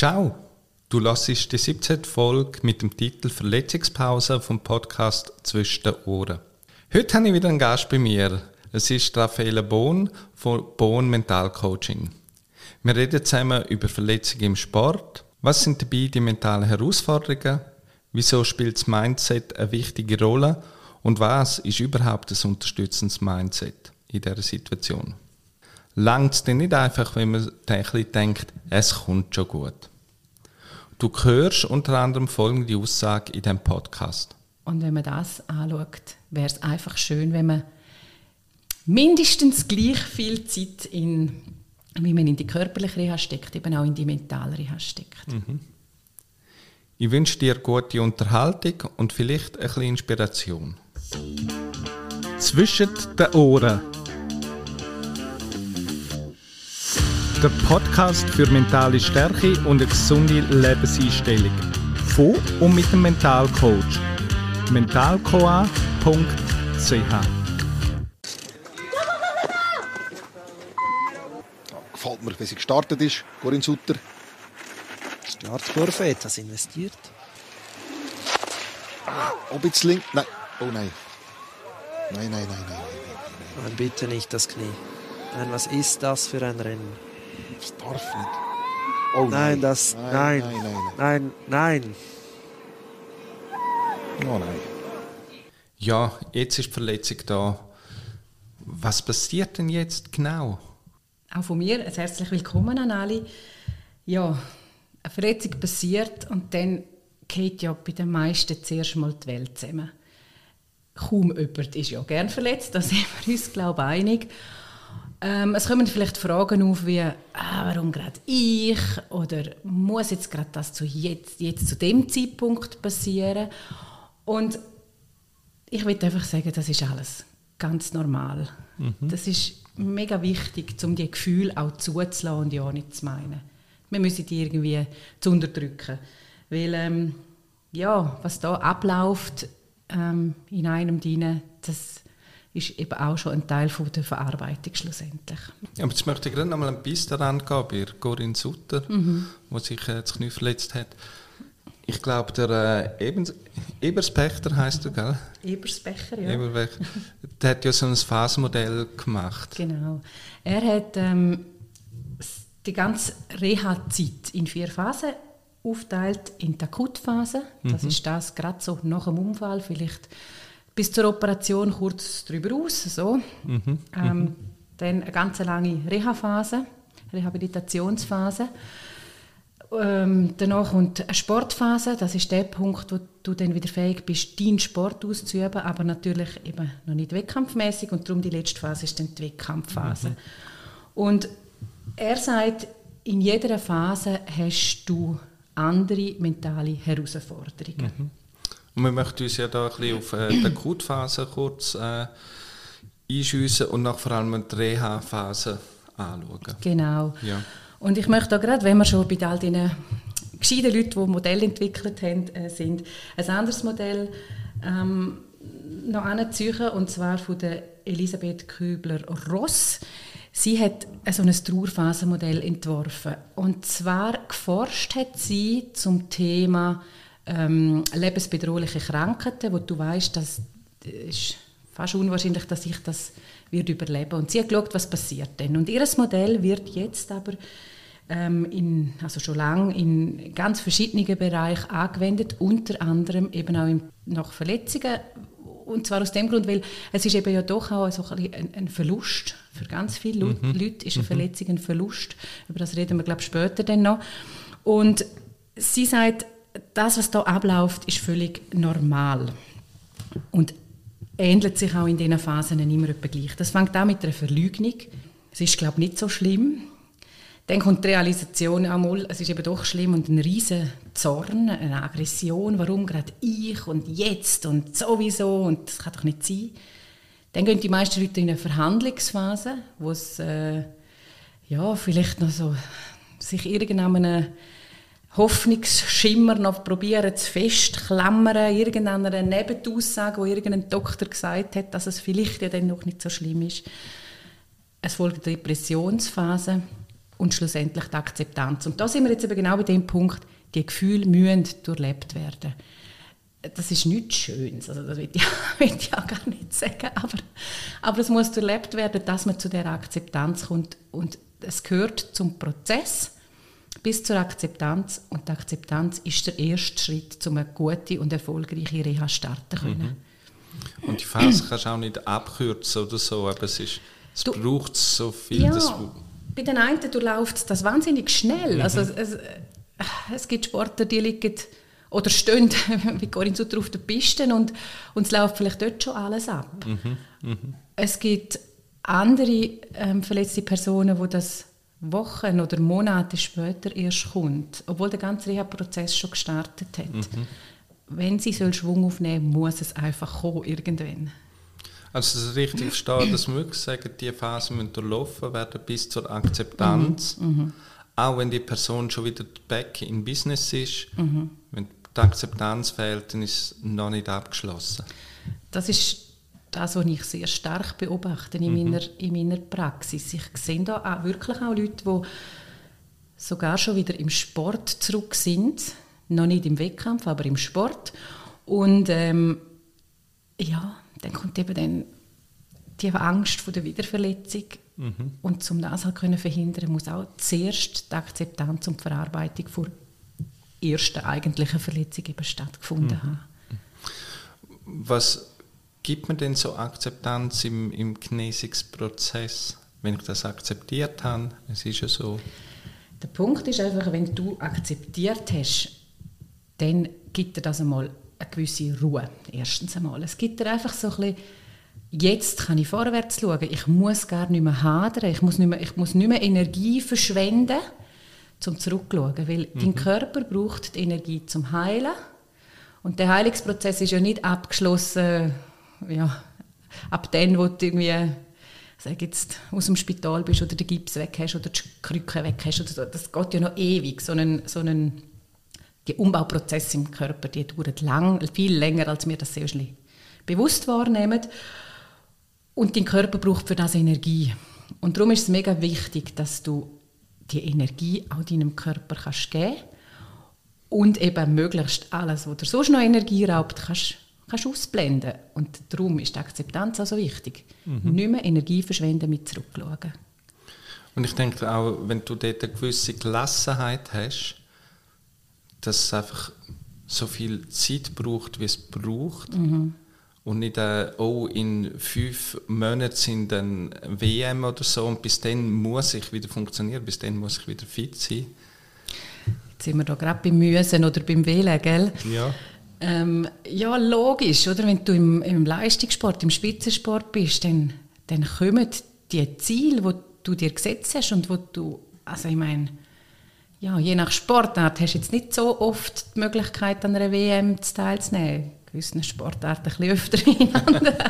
Ciao, du hörst die 17. Folge mit dem Titel «Verletzungspause» vom Podcast «Zwischen den Ohren». Heute habe ich wieder einen Gast bei mir. Es ist Raffaella Bohn von Bohn Mental Coaching. Wir reden zusammen über Verletzungen im Sport. Was sind dabei die mentalen Herausforderungen? Wieso spielt das Mindset eine wichtige Rolle? Und was ist überhaupt ein unterstützendes Mindset in dieser Situation? Langt es denn nicht einfach, wenn man täglich denkt, es kommt schon gut? Du hörst unter anderem folgende Aussage in diesem Podcast. Und wenn man das anschaut, wäre es einfach schön, wenn man mindestens gleich viel Zeit wie man in die körperliche Reha steckt, eben auch in die mentale Reha steckt. Mhm. Ich wünsche dir gute Unterhaltung und vielleicht ein bisschen Inspiration. Zwischen den Ohren. Der Podcast für mentale Stärke und eine gesunde Lebenseinstellung. Von und mit dem Mentalcoach. mentalcoa.ch. Gefällt mir, wie sie gestartet ist, Corinne Sutter. Startkurve, etwas investiert. Ob jetzt links? Nein. Oh nein. Nein. Nein, bitte nicht das Knie. Nein, was ist das für ein Rennen? Das darf nicht. Oh Nein, Nein. Oh nein. Ja, jetzt ist die Verletzung da. Was passiert denn jetzt genau? Auch von mir ein herzlich willkommen an alle. Ja, eine Verletzung passiert und dann geht ja bei den meisten zuerst mal die Welt zusammen. Kaum jemand ist ja gern verletzt, da sind wir uns, glaube ich, einig. Es kommen vielleicht Fragen auf wie, warum gerade ich? Oder muss jetzt gerade das jetzt zu dem Zeitpunkt passieren? Und ich will einfach sagen, das ist alles ganz normal. Mhm. Das ist mega wichtig, um die Gefühle auch zuzulassen und ja nicht zu meinen. Wir müssen die irgendwie zu unterdrücken. Weil, was da abläuft in einem drin, das ist eben auch schon ein Teil von der Verarbeitung schlussendlich. Ja, aber jetzt möchte ich gerade noch mal ein bisschen daran gehen, bei Corinne Sutter, die sich das Knie verletzt hat. Ich glaube, der Eberspecher heisst du, gell? Eberspecher, ja. Eberspecher. Der hat ja so ein Phasenmodell gemacht. Genau. Er hat die ganze Reha-Zeit in 4 Phasen aufteilt in die Akutphase. Das ist das gerade so nach dem Unfall, vielleicht bis zur Operation kurz darüber aus. So. Dann eine ganz lange Reha-Phase, Rehabilitationsphase. Danach kommt eine Sportphase, das ist der Punkt, wo du dann wieder fähig bist, deinen Sport auszuüben, aber natürlich eben noch nicht wettkampfmäßig und darum die letzte Phase ist dann die Wettkampfphase. Und er sagt, in jeder Phase hast du andere mentale Herausforderungen. Und wir möchten uns ja da ein bisschen auf die Akutphase kurz einschiessen und nach vor allem die Reha-Phase anschauen. Genau. Ja. Und ich möchte auch gerade, wenn wir schon bei all diesen gescheiten Leuten, die Modelle entwickelt haben, sind, ein anderes Modell noch anziehen, und zwar von der Elisabeth Kübler-Ross. Sie hat so ein Trauerphasenmodell entworfen. Und zwar geforscht hat sie zum Thema lebensbedrohliche Krankheiten, wo du weißt, das ist fast unwahrscheinlich, dass ich das wird überleben. Und sie hat geschaut, was passiert denn. Und ihr Modell wird jetzt aber schon lange in ganz verschiedenen Bereichen angewendet, unter anderem eben auch nach Verletzungen. Und zwar aus dem Grund, weil es ist eben ja doch auch so ein Verlust. Für ganz viele Leute ist eine Verletzung ein Verlust. Über das reden wir, glaube ich, später dann noch. Und sie sagt, das, was hier abläuft, ist völlig normal. Und ähnelt sich auch in diesen Phasen immer etwa gleich. Das fängt auch mit einer Verleugnung. Es ist, glaube ich, nicht so schlimm. Dann kommt die Realisation einmal, es ist eben doch schlimm und ein riesen Zorn, eine Aggression, warum gerade ich und jetzt und sowieso und das kann doch nicht sein. Dann gehen die meisten Leute in eine Verhandlungsphase, wo es vielleicht noch so sich irgendeinem Hoffnungsschimmer noch probieren zu festklammern, irgendeiner Nebenaussage, wo irgendein Doktor gesagt hat, dass es vielleicht ja dann noch nicht so schlimm ist. Es folgt die Depressionsphase und schlussendlich die Akzeptanz. Und da sind wir jetzt eben genau bei dem Punkt, die Gefühle müssen durchlebt werden. Das ist nichts Schönes, also das will ich auch gar nicht sagen, aber es muss durchlebt werden, dass man zu dieser Akzeptanz kommt. Und es gehört zum Prozess bis zur Akzeptanz. Und die Akzeptanz ist der erste Schritt, um eine gute und erfolgreiche Reha starten zu können. Und die Phase kannst du auch nicht abkürzen oder so, aber es braucht so viel. Ja, bei den einen durchläuft das wahnsinnig schnell. Also es gibt Sportler, die liegen oder stehen, wie Corinne Sutter, auf der Piste und es läuft vielleicht dort schon alles ab. Es gibt andere verletzte Personen, wo das Wochen oder Monate später erst kommt, obwohl der ganze Reha-Prozess schon gestartet hat. Wenn sie Schwung aufnehmen soll, muss es einfach kommen, irgendwann. Also das ist richtig verstehen, dass wir wirklich sagen, diese Phase müssen durchlaufen werden bis zur Akzeptanz. Auch wenn die Person schon wieder back in Business ist, wenn die Akzeptanz fehlt, dann ist es noch nicht abgeschlossen. Das ist das, was ich sehr stark beobachte in meiner Praxis. Ich sehe da auch wirklich auch Leute, die sogar schon wieder im Sport zurück sind, noch nicht im Wettkampf, aber im Sport. Und dann kommt eben die Angst vor der Wiederverletzung. Und um das halt verhindern, muss auch zuerst die Akzeptanz und die Verarbeitung der ersten eigentlichen Verletzung eben stattgefunden haben. Was gibt mir denn so Akzeptanz im Genesungsprozess, wenn ich das akzeptiert habe? Es ist ja so. Der Punkt ist einfach, wenn du akzeptiert hast, dann gibt dir das einmal eine gewisse Ruhe. Erstens einmal. Es gibt dir einfach so ein bisschen, jetzt kann ich vorwärts schauen. Ich muss gar nicht mehr hadern. Ich muss nicht mehr Energie verschwenden, um zurückzuschauen. Weil dein Körper braucht die Energie zum Heilen. Und der Heilungsprozess ist ja nicht abgeschlossen, ab dann, wo du irgendwie jetzt aus dem Spital bist oder den Gips weg hast oder die Krücke weg hast. Oder so. Das geht ja noch ewig. Die Umbauprozesse im Körper, die dauern viel länger, als wir das sehr bewusst wahrnehmen. Und dein Körper braucht für das Energie. Und darum ist es mega wichtig, dass du die Energie auch deinem Körper kannst geben und eben möglichst alles, was dir sonst noch Energie raubt, kannst ausblenden. Und darum ist die Akzeptanz auch so wichtig. Nicht mehr Energie verschwenden mit zurückschauen. Und ich denke auch, wenn du dort eine gewisse Gelassenheit hast, dass es einfach so viel Zeit braucht, wie es braucht. Und nicht, in 5 Monaten sind dann WM oder so und bis dann muss ich wieder funktionieren, bis dann muss ich wieder fit sein. Jetzt sind wir da gerade beim Müssen oder beim Wählen, gell? Ja. Ja, logisch, oder? Wenn du im Leistungssport, im Spitzensport bist, dann kommen die Ziele, die du dir gesetzt hast und wo du, also ich meine, ja, je nach Sportart hast du jetzt nicht so oft die Möglichkeit, an einer WM teilzunehmen. Gewissen Sportarten ein bisschen öfter hintereinander.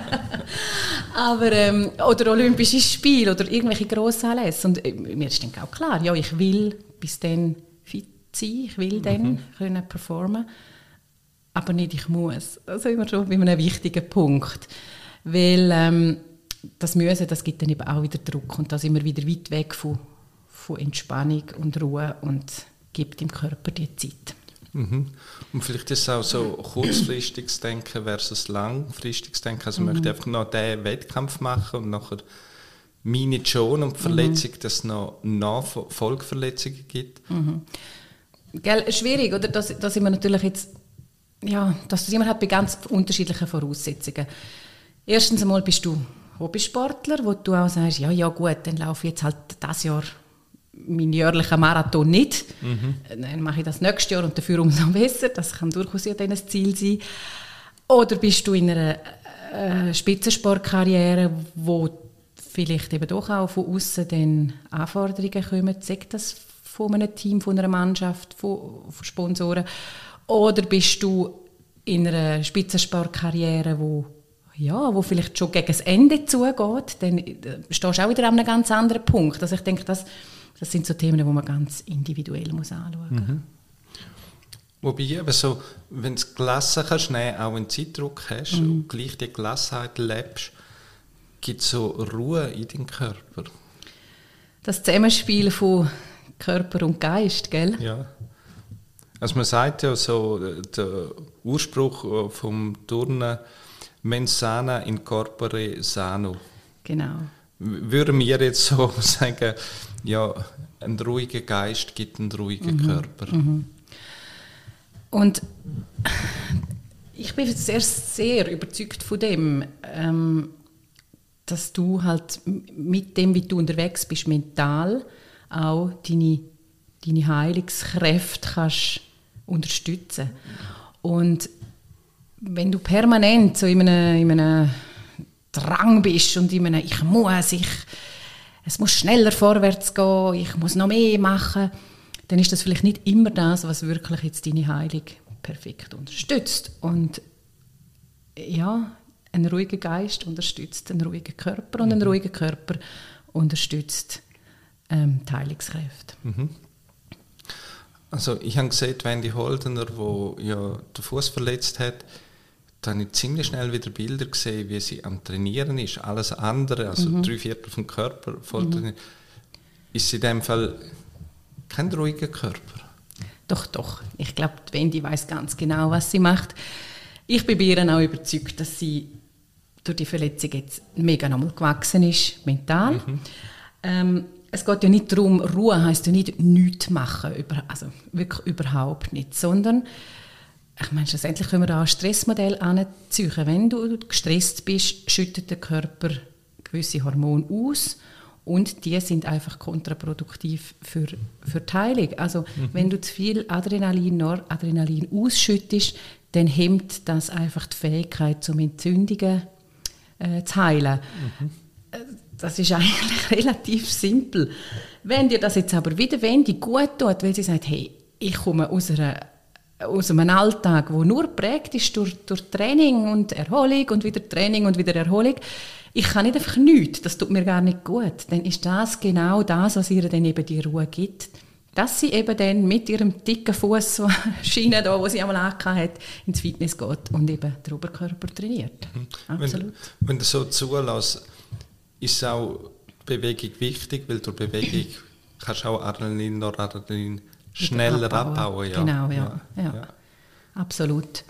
Aber, oder Olympische Spiele oder irgendwelche grossen Anlässe. Und mir ist dann auch klar, ja, ich will bis dann fit sein, ich will dann können performen, aber nicht ich muss. Das ist immer schon bei einem wichtigen Punkt. Weil das Müssen, das gibt dann eben auch wieder Druck und da sind wir wieder weit weg von Entspannung und Ruhe und gibt dem Körper die Zeit. Und vielleicht ist es auch so kurzfristiges Denken versus langfristiges Denken. Also ich möchte einfach noch diesen Wettkampf machen und nachher meine schon und die Verletzung, dass es noch Folgeverletzungen gibt. Gell, schwierig, oder? Da sind wir natürlich jetzt, ja, das sind wir halt bei ganz unterschiedlichen Voraussetzungen. Erstens einmal bist du Hobbysportler, wo du auch sagst, ja gut, dann laufe ich jetzt halt dieses Jahr meinen jährlichen Marathon nicht. Dann mache ich das nächstes Jahr und dafür umso besser. Das kann durchaus ja dann ein Ziel sein. Oder bist du in einer Spitzensportkarriere, wo vielleicht eben doch auch von außen dann Anforderungen kommen, sagt das von einem Team, von einer Mannschaft, von Sponsoren. Oder bist du in einer Spitzensportkarriere, wo vielleicht schon gegen das Ende zugeht, dann stehst du auch wieder an einem ganz anderen Punkt. Also ich denke, das sind so Themen, die man ganz individuell anschauen muss. Wobei eben so, wenn du gelassen kannst, auch wenn du Zeitdruck hast und gleich die Gelassenheit lebst, gibt es so Ruhe in deinem Körper? das Zusammenspiel von Körper und Geist, gell? Ja. Also man sagt ja so, der Urspruch vom Turnen, mens sana in corpore sano. Genau. Würden wir jetzt so sagen, ja, ein ruhiger Geist gibt einen ruhigen Körper. Und ich bin sehr, sehr überzeugt von dem, dass du halt mit dem, wie du unterwegs bist, mental auch deine Heilungskräfte kannst unterstützen. Und wenn du permanent so in einem Drang bist und in einem es muss schneller vorwärts gehen, ich muss noch mehr machen, dann ist das vielleicht nicht immer das, was wirklich jetzt deine Heilung perfekt unterstützt. Und ja, ein ruhiger Geist unterstützt einen ruhigen Körper und ein ruhiger Körper unterstützt die Heilungskräfte. Also ich habe gesehen, Wendy Holdener, die ja den Fuß verletzt hat, da habe ich ziemlich schnell wieder Bilder gesehen, wie sie am Trainieren ist. Alles andere, also 3/4 vom Körper voll trainiert. Ist sie in dem Fall kein ruhiger Körper? Doch. Ich glaube, Wendy weiss ganz genau, was sie macht. Ich bin bei ihr auch überzeugt, dass sie durch die Verletzung jetzt mega nochmal gewachsen ist, mental. Es geht ja nicht darum, Ruhe heisst ja nicht nichts machen, also wirklich überhaupt nicht, sondern ich meine, schlussendlich können wir da ein Stressmodell anziehen. Wenn du gestresst bist, schüttet der Körper gewisse Hormone aus und die sind einfach kontraproduktiv für die Heilung. Also wenn du zu viel Adrenalin, Noradrenalin ausschüttest, dann hemmt das einfach die Fähigkeit, zum Entzündungen zu heilen. Das ist eigentlich relativ simpel. Wenn dir das jetzt aber wieder Wendy gut tut, weil sie sagt, hey, ich komme aus einem Alltag, der nur geprägt ist durch Training und Erholung und wieder Training und wieder Erholung, ich kann nicht einfach nichts, das tut mir gar nicht gut, dann ist das genau das, was ihr dann eben die Ruhe gibt, dass sie eben dann mit ihrem dicken Fuß, so Schiene da, wo sie einmal angehabt hat, ins Fitness geht und eben den Oberkörper trainiert. Absolut. Wenn du so zulässt, ist auch Bewegung wichtig, weil durch Bewegung kannst du auch Adrenalin, Noradrenalin schneller abbauen. Ja. Genau, ja. Absolut.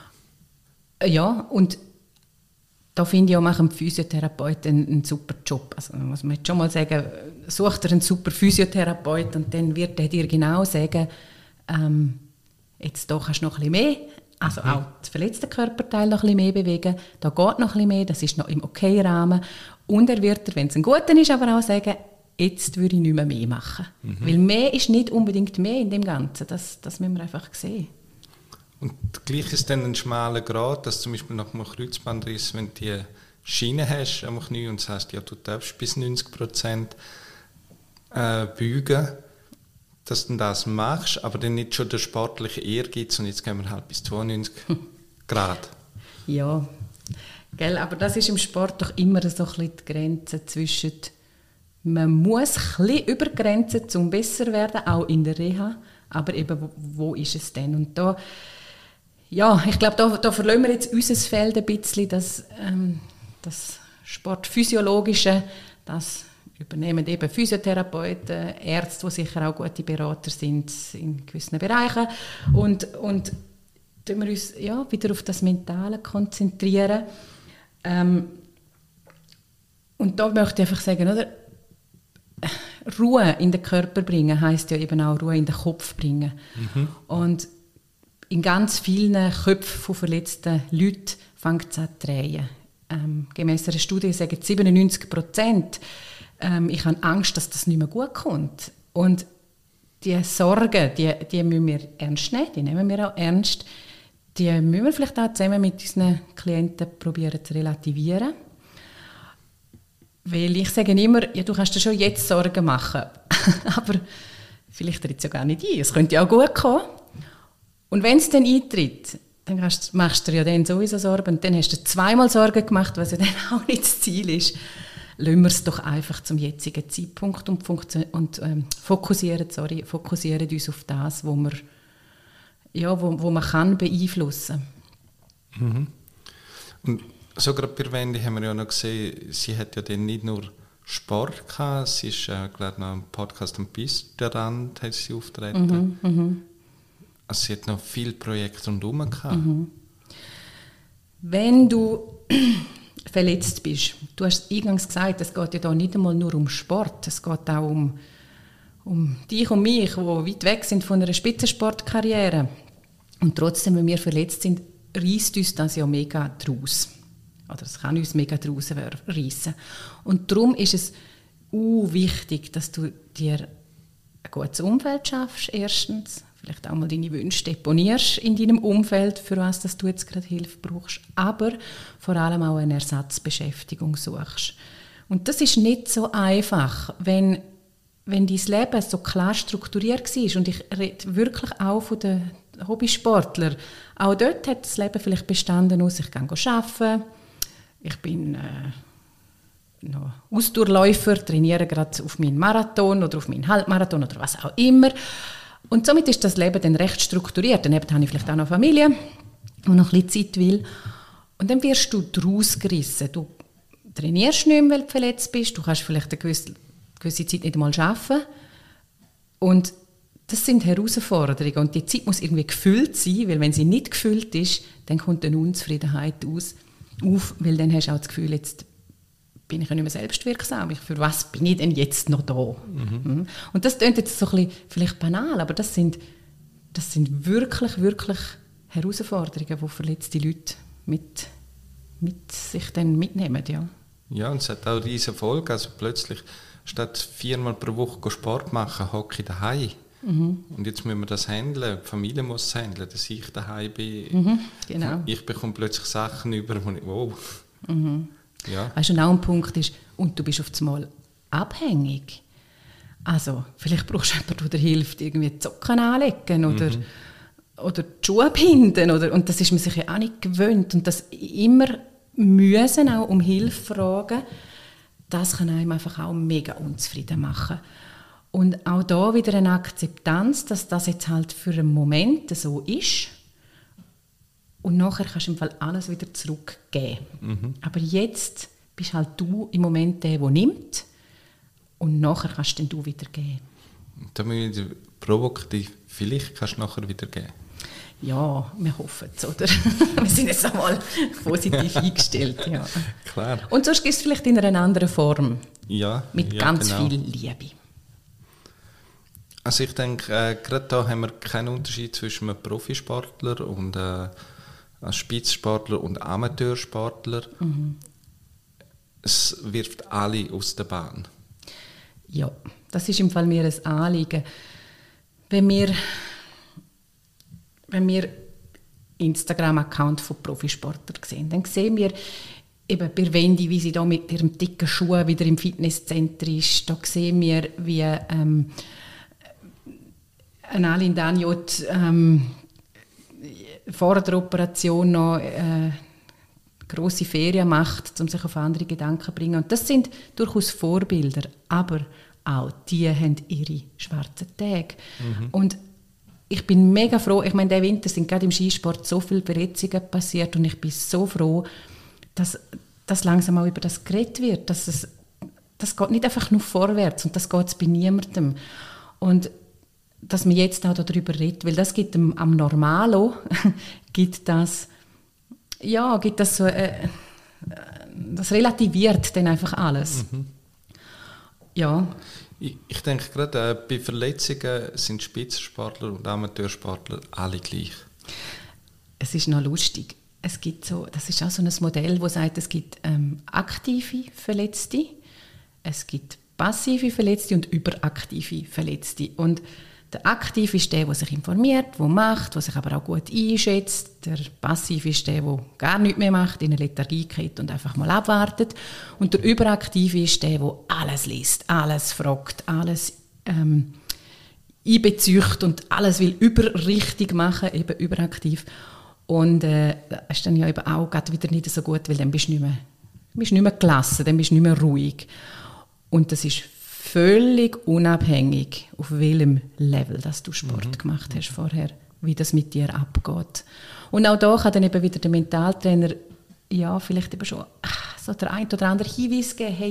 Ja, und da finde ich auch, machen die Physiotherapeuten einen super Job. Also muss man jetzt schon mal sagen, such dir einen super Physiotherapeut und dann wird er dir genau sagen, jetzt da kannst du noch ein bisschen mehr, also auch das verletzte Körperteil noch ein bisschen mehr bewegen, da geht noch ein bisschen mehr, das ist noch im okayen Rahmen. Und er wird dir, wenn es ein guter ist, aber auch sagen, jetzt würde ich nicht mehr machen. Weil mehr ist nicht unbedingt mehr in dem Ganzen, das müssen wir einfach sehen. Und gleich ist dann ein schmaler Grat, dass zum Beispiel nach einem Kreuzbandriss, wenn du die Schiene hast am Knie und sagst, ja, du darfst bis 90% beugen, dass du das machst, aber dann nicht schon der sportliche Ehrgeiz und jetzt gehen wir halt bis 92 Grad. Ja, gell, aber das ist im Sport doch immer so ein bisschen die Grenze zwischen, man muss ein bisschen übergrenzen, um besser zu werden, auch in der Reha, aber eben, wo ist es denn? Und da, ja, ich glaube, da verlieren wir jetzt unser Feld ein bisschen, das Sportphysiologische, das übernehmen eben Physiotherapeuten, Ärzte, die sicher auch gute Berater sind in gewissen Bereichen und tun wir uns wieder auf das Mentale konzentrieren. Und da möchte ich einfach sagen, oder? Ruhe in den Körper bringen heisst ja eben auch Ruhe in den Kopf bringen. Und in ganz vielen Köpfen von verletzten Leuten fängt es an zu drehen. Gemäss einer Studie sagen 97%, ich habe Angst, dass das nicht mehr gut kommt. Und die Sorgen, die müssen wir ernst nehmen, die nehmen wir auch ernst. Die müssen wir vielleicht auch zusammen mit unseren Klienten probieren zu relativieren. Weil ich sage immer, ja, du kannst dir schon jetzt Sorgen machen, aber vielleicht tritt es ja gar nicht ein. Es könnte ja auch gut kommen. Und wenn es dann eintritt, dann machst du dir ja dann sowieso Sorgen. Und dann hast du zweimal Sorgen gemacht, was ja dann auch nicht das Ziel ist. Lassen wir es doch einfach zum jetzigen Zeitpunkt und fokussieren uns auf das, wo man kann beeinflussen kann. Und so gerade bei Wendy haben wir ja noch gesehen, sie hat ja dann nicht nur Sport gehabt. Sie ist, glaube ich, noch im Podcast am Pistenrand hat sie auftreten. Also sie hat noch viele Projekte rundherum gehabt. Wenn du verletzt bist, du hast eingangs gesagt, es geht ja da nicht einmal nur um Sport, es geht auch um dich und mich, die weit weg sind von einer Spitzensportkarriere. Und trotzdem, wenn wir verletzt sind, reisst uns das ja mega draus. Oder es kann uns mega draus reissen. Und darum ist es wichtig, dass du dir ein gutes Umfeld schaffst, erstens. Vielleicht auch mal deine Wünsche deponierst in deinem Umfeld, für was dass du jetzt gerade Hilfe brauchst. Aber vor allem auch eine Ersatzbeschäftigung suchst. Und das ist nicht so einfach, wenn dein Leben so klar strukturiert war. Und ich rede wirklich auch von den Hobbysportlern. Auch dort hat das Leben vielleicht bestanden aus, ich gehe arbeiten, ich bin noch Ausdauerläufer, trainiere gerade auf meinen Marathon oder auf meinen Halbmarathon oder was auch immer. Und somit ist das Leben dann recht strukturiert. Dann habe ich vielleicht auch noch Familie, die noch ein bisschen Zeit will. Und dann wirst du daraus gerissen. Du trainierst nicht mehr, weil du verletzt bist. Du kannst vielleicht eine gewisse Zeit nicht einmal arbeiten. Und das sind Herausforderungen. Und die Zeit muss irgendwie gefüllt sein, weil wenn sie nicht gefüllt ist, dann kommt eine Unzufriedenheit auf, weil dann hast du auch das Gefühl, jetzt bin ich ja nicht mehr selbstwirksam. Für was bin ich denn jetzt noch da? Und das klingt jetzt so ein bisschen vielleicht banal, aber das sind wirklich, wirklich Herausforderungen, die verletzte Leute mit sich dann mitnehmen. Ja, und es hat auch riesen Folgen. Also plötzlich statt 4-mal pro Woche Sport machen, hocke ich daheim. Und jetzt müssen wir das handeln. Die Familie muss es handeln, dass ich daheim bin. Genau. Ich bekomme plötzlich Sachen über, wo ich, wow. Ja. Weißt du, auch ein Punkt ist, und du bist auf einmal abhängig. Also, vielleicht brauchst du jemanden, der dir hilft, irgendwie die Socken anlegen oder die Schuhe binden. Und das ist man sich ja auch nicht gewöhnt. Und das immer müssen auch um Hilfe fragen, das kann einem einfach auch mega unzufrieden machen. Und auch da wieder eine Akzeptanz, dass das jetzt halt für einen Moment so ist. Und nachher kannst du im Fall alles wieder zurückgeben. Aber jetzt bist halt du im Moment der nimmt. Und nachher kannst dann du wieder geben. Da müssen wir provokativ, vielleicht kannst du nachher wieder geben. Ja, wir hoffen es, oder? Wir sind jetzt einmal positiv eingestellt. Ja. Klar. Und sonst gibt es vielleicht in einer anderen Form. Ja, mit ganz genau. viel Liebe. Also ich denke, gerade da haben wir keinen Unterschied zwischen einem Profisportler und einem Spitzensportler und Amateursportler. Es wirft alle aus der Bahn. Ja, das ist im Fall mir ein Anliegen. Wenn wir Instagram-Account von Profisportlern sehen, dann sehen wir eben bei Wendy, wie sie da mit ihrem dicken Schuh wieder im Fitnesscenter ist. Da sehen wir, wie Aline Daniot vor der Operation noch grosse Ferien macht, um sich auf andere Gedanken zu bringen. Und das sind durchaus Vorbilder, aber auch die haben ihre schwarzen Tage. Und ich bin mega froh, ich meine, diesen Winter sind gerade im Skisport so viele Verletzungen passiert und ich bin so froh, dass langsam auch über das geredet wird. Das geht nicht einfach nur vorwärts und das geht bei niemandem. Und dass man jetzt auch darüber redet, weil das gibt am Normalo gibt das so das relativiert dann einfach alles. Ja. Ich denke gerade, bei Verletzungen sind Spitzensportler und Amateursportler alle gleich. Es ist noch lustig. Es gibt so, das ist auch so ein Modell, das sagt, es gibt aktive Verletzte, es gibt passive Verletzte und überaktive Verletzte. Und der Aktive ist der sich informiert, der macht, der sich aber auch gut einschätzt. Der Passive ist der gar nichts mehr macht, in eine Lethargie geht und einfach mal abwartet. Und der Überaktive ist der alles liest, alles fragt, alles einbezieht und alles will überrichtig machen, eben überaktiv. Und das ist dann ja eben auch wieder nicht so gut, weil dann bist du nicht mehr gelassen, dann bist du nicht mehr ruhig. Und das ist völlig unabhängig, auf welchem Level dass du Sport gemacht hast vorher, wie das mit dir abgeht. Und auch da kann dann eben wieder der Mentaltrainer vielleicht eben schon so der ein oder andere Hinweis geben, hey,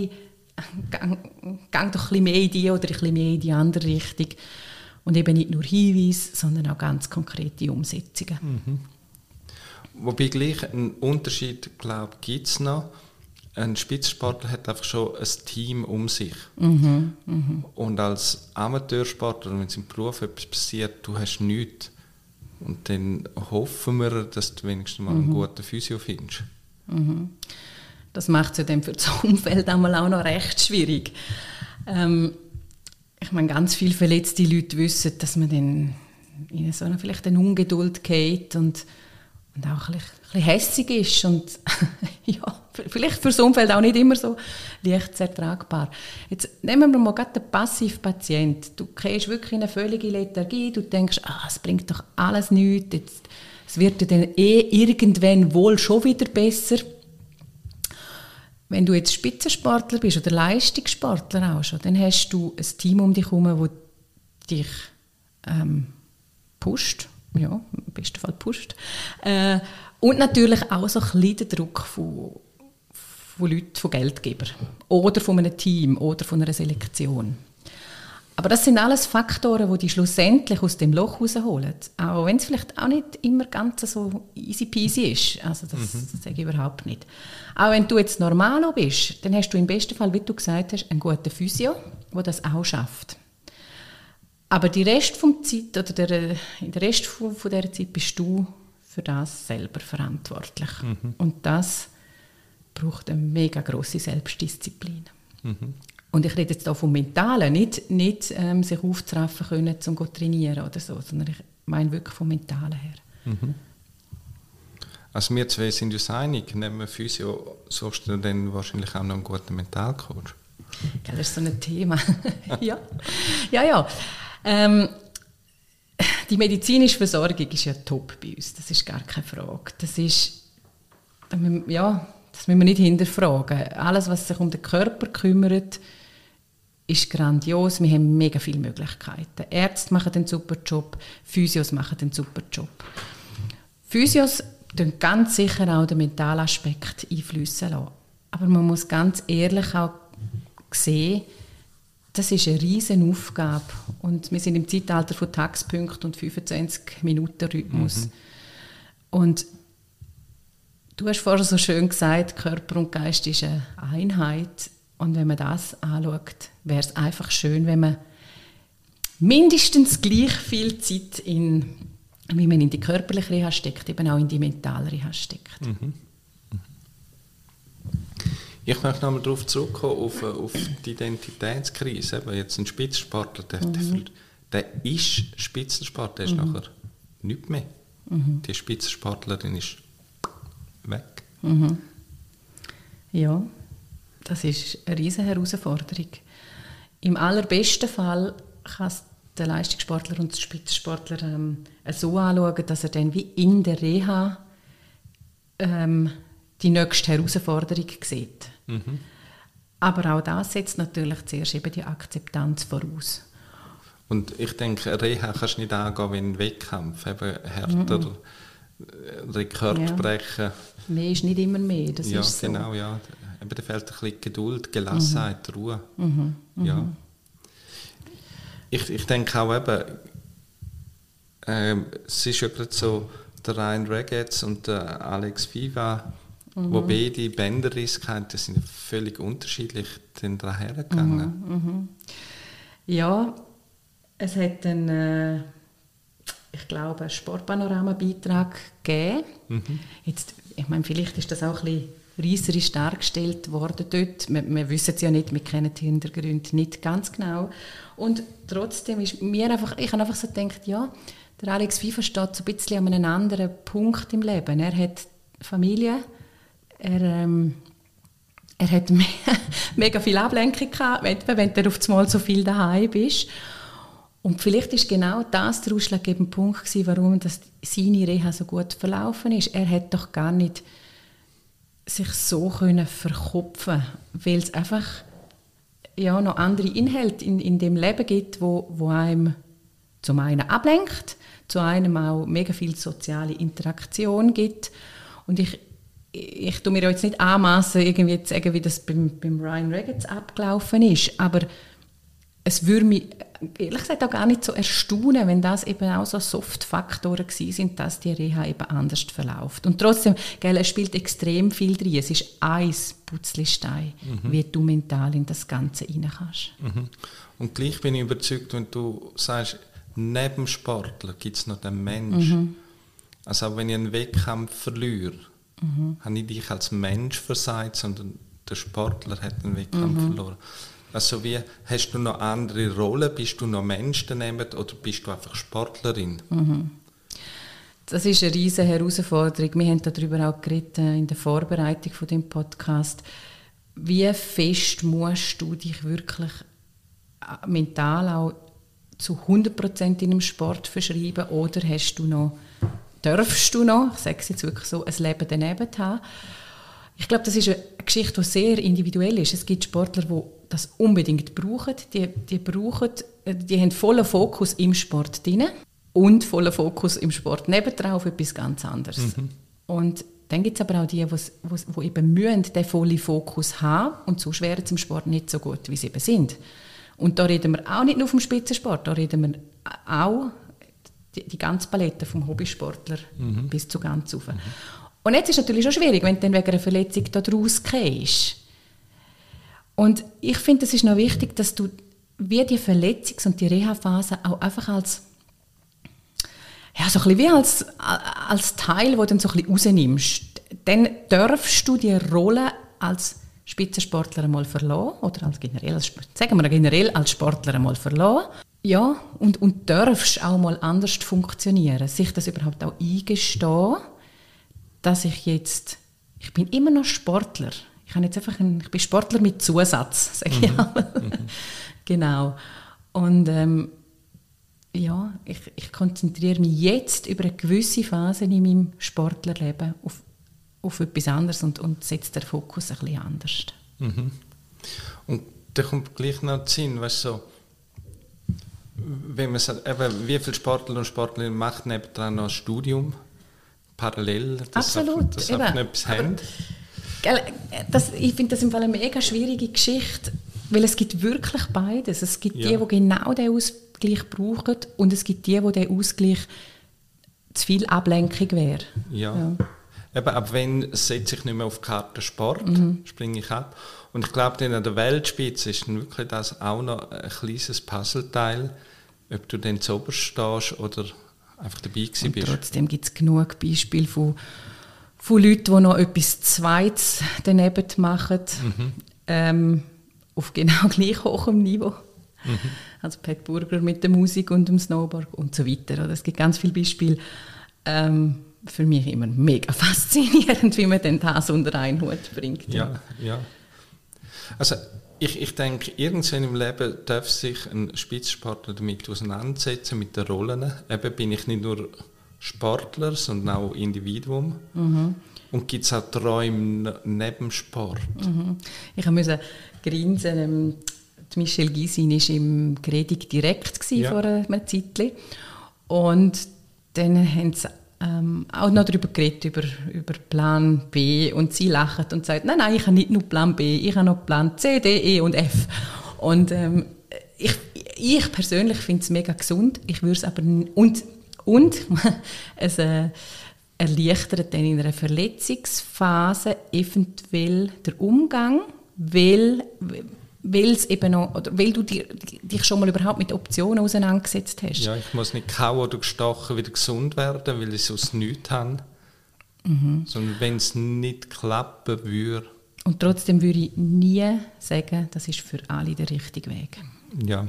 gang doch ein bisschen mehr in die oder ein bisschen mehr in die andere Richtung. Und eben nicht nur Hinweise, sondern auch ganz konkrete Umsetzungen. Mhm. Wobei gleich einen Unterschied, glaube ich, gibt es noch. Ein Spitzensportler hat einfach schon ein Team um sich. Und als Amateursportler, wenn es im Beruf etwas passiert, du hast nichts. Und dann hoffen wir, dass du wenigstens mal einen guten Physio findest. Das macht es ja dann für das Umfeld einmal auch noch recht schwierig. Ich meine, ganz viele verletzte Leute wissen, dass man dann in so vielleicht eine Ungeduld geht und auch ein bisschen hässig ist und ja, vielleicht für das Umfeld auch nicht immer so leicht ertragbar. Jetzt nehmen wir mal gerade den Passivpatient. Du gehst wirklich in eine völlige Lethargie, du denkst, es bringt doch alles nichts, es wird dir dann irgendwann wohl schon wieder besser. Wenn du jetzt Spitzensportler bist oder Leistungssportler auch schon, dann hast du ein Team um dich herum, das dich pusht. Ja, im besten Fall pusht. Und natürlich auch so ein bisschen der Druck von Leuten, von Geldgebern. Oder von einem Team oder von einer Selektion. Aber das sind alles Faktoren, die dich schlussendlich aus dem Loch rausholen. Auch wenn es vielleicht auch nicht immer ganz so easy peasy ist. Also das sage ich überhaupt nicht. Auch wenn du jetzt Normalo bist, dann hast du im besten Fall, wie du gesagt hast, einen guten Physio, der das auch schafft. Aber die Rest vom Zeit, oder in der Rest von dieser Zeit bist du für das selber verantwortlich. Und das braucht eine mega grosse Selbstdisziplin. Und ich rede jetzt hier vom Mentalen, nicht sich aufzuraffen können, um zu trainieren oder so, sondern ich meine wirklich vom Mentalen her. Also wir zwei sind uns einig, neben dem Physio suchst du dann wahrscheinlich auch noch einen guten Mentalcoach. Das ist so ein Thema. Ja. Die medizinische Versorgung ist ja top bei uns, das ist gar keine Frage. Das müssen wir nicht hinterfragen. Alles, was sich um den Körper kümmert, ist grandios. Wir haben mega viele Möglichkeiten. Ärzte machen einen super Job, Physios machen einen super Job. Physios tun ganz sicher auch den Mentalaspekt einfließen lassen. Aber man muss ganz ehrlich auch sehen, das ist eine riesige Aufgabe. Und wir sind im Zeitalter von Taxpunkten und 25-Minuten-Rhythmus. Und du hast vorher so schön gesagt, Körper und Geist ist eine Einheit. Und wenn man das anschaut, wäre es einfach schön, wenn man mindestens gleich viel Zeit wie man in die körperliche Reha steckt, eben auch in die mentale Reha steckt. Ich möchte nochmal darauf zurückkommen, auf die Identitätskrise. Eben jetzt ein Spitzensportler, der ist Spitzensportler, der ist nachher nichts mehr. Die Spitzensportlerin ist weg. Ja, das ist eine riesige Herausforderung. Im allerbesten Fall kann es der Leistungssportler und der Spitzensportler so anschauen, dass er dann wie in der Reha die nächste Herausforderung sieht. Aber auch das setzt natürlich zuerst eben die Akzeptanz voraus. Und ich denke, Reha kannst du nicht angehen wie ein Wettkampf, eben härter Rekord brechen. Mehr ist nicht immer mehr, das ja, ist so. Genau, ja. Eben, da fehlt ein bisschen Geduld, Gelassenheit, Ruhe. Ja. Ich denke auch eben, es ist eben so, der Ryan Regetz und der Alex Viva, wo beide Bänderrisse hatten, die sind völlig unterschiedlich daher gegangen. Ja, es hat einen, ich glaube, einen Sportpanorama-Beitrag gegeben. Jetzt, ich meine, vielleicht ist das auch ein bisschen reisserisch dargestellt worden dort. Wir wissen es ja nicht, wir kennen die Hintergründe nicht ganz genau. Und trotzdem ist ich habe einfach so gedacht, ja, der Alex Viva steht so ein bisschen an einem anderen Punkt im Leben. Er hat Familie, er hat mega viel Ablenkung gehabt, wenn du auf einmal so viel daheim bist. Und vielleicht ist genau das der ausschlaggebende Punkt gewesen, warum seine Reha so gut verlaufen ist. Er hat doch gar nicht sich so verkopfen, weil es einfach noch andere Inhalte in dem Leben gibt, wo einem zum einen ablenkt, zu einem auch mega viel soziale Interaktion gibt. Und ich ich tue mir jetzt nicht anmassen, irgendwie zu sagen, wie das beim Ryan Regetz abgelaufen ist, aber es würde mich ehrlich gesagt auch gar nicht so erstaunen, wenn das eben auch so Soft-Faktoren gewesen sind, dass die Reha eben anders verläuft. Und trotzdem, gell, es spielt extrem viel drin. Es ist ein Puzzlestein, wie du mental in das Ganze rein kannst. Und gleich bin ich überzeugt, wenn du sagst, neben dem Sportler gibt es noch den Mensch. Also auch wenn ich einen Wettkampf verliere, habe ich dich als Mensch versagt, sondern der Sportler hat den Wettkampf verloren. Also wie, hast du noch andere Rollen? Bist du noch Mensch daneben oder bist du einfach Sportlerin? Das ist eine riesige Herausforderung. Wir haben darüber auch geredet in der Vorbereitung von dem Podcast. Wie fest musst du dich wirklich mental auch zu 100% in einem Sport verschreiben oder darfst du noch, ich sage es jetzt wirklich so, ein Leben daneben haben? Ich glaube, das ist eine Geschichte, die sehr individuell ist. Es gibt Sportler, die das unbedingt brauchen. Die haben vollen Fokus im Sport drin und vollen Fokus im Sport nebendran auf etwas ganz anderes. Und dann gibt es aber auch die eben müssen den vollen Fokus haben und sonst wären sie im Sport nicht so gut, wie sie eben sind. Und da reden wir auch nicht nur vom Spitzensport, da reden wir auch die ganze Palette vom Hobbysportler bis zu ganz rauf. Und jetzt ist es natürlich schon schwierig, wenn du dann wegen einer Verletzung da draus gehst. Und ich finde, es ist noch wichtig, dass du wie die Verletzungs- und die Reha-Phase auch einfach als so ein bisschen wie als Teil, wo du dann so ein bisschen rausnimmst. Dann darfst du die Rolle als Spitzensportler einmal verlassen oder generell als Sportler einmal verlassen. Ja, und darfst auch mal anders funktionieren. Sich das überhaupt auch eingestehen, dass ich bin immer noch Sportler. Ich bin Sportler mit Zusatz, sage ich einmal. Genau. Und ich konzentriere mich jetzt über eine gewisse Phase in meinem Sportlerleben auf etwas anderes und setze den Fokus ein bisschen anders. Und da kommt gleich noch der Sinn, weißt du, so, wenn man sagt, eben, wie viele Sportler und Sportlerinnen macht nebendran noch ein Studium parallel, dass Absolut, das einfach etwas haben. Ich finde das im Fall eine mega schwierige Geschichte, weil es gibt wirklich beides. Es gibt die genau diesen Ausgleich brauchen und es gibt die diesen Ausgleich zu viel Ablenkung wäre. Ja. Eben, ab wann setze ich nicht mehr auf die Karte Sport, springe ich ab. Und ich glaube, an der Weltspitze ist dann wirklich das auch noch ein kleines Puzzleteil, ob du dann zu oberst stehst oder einfach dabei gewesen bist. Trotzdem gibt es genug Beispiele von Leuten, die noch etwas Zweites daneben machen, auf genau gleich hohem Niveau. Also Pat Burger mit der Musik und dem Snowboard und so weiter. Es gibt ganz viele Beispiele. Für mich immer mega faszinierend, wie man denn das unter einen Hut bringt. Ja. Also ich denke, irgendwann im Leben darf sich ein Spitzensportler damit auseinandersetzen, mit den Rollen. Eben bin ich nicht nur Sportler, sondern auch Individuum. Und gibt es auch Träume neben dem Sport? Ich musste grinsen. Michelle Gysin war im Gredig direkt vor einer Zeit. Und dann haben sie auch noch darüber geredet, über Plan B. Und sie lacht und sagt, nein, ich habe nicht nur Plan B, ich habe noch Plan C, D, E und F. Und ich persönlich finde es mega gesund. Ich würde es aber und es erleichtert dann in einer Verletzungsphase eventuell den Umgang, weil es eben noch, oder weil du dich schon mal überhaupt mit Optionen auseinandergesetzt hast. Ja, ich muss nicht kaum oder gestochen wieder gesund werden, weil ich sonst nichts habe. Sondern wenn es nicht klappen würde. Und trotzdem würde ich nie sagen, das ist für alle der richtige Weg. Ja.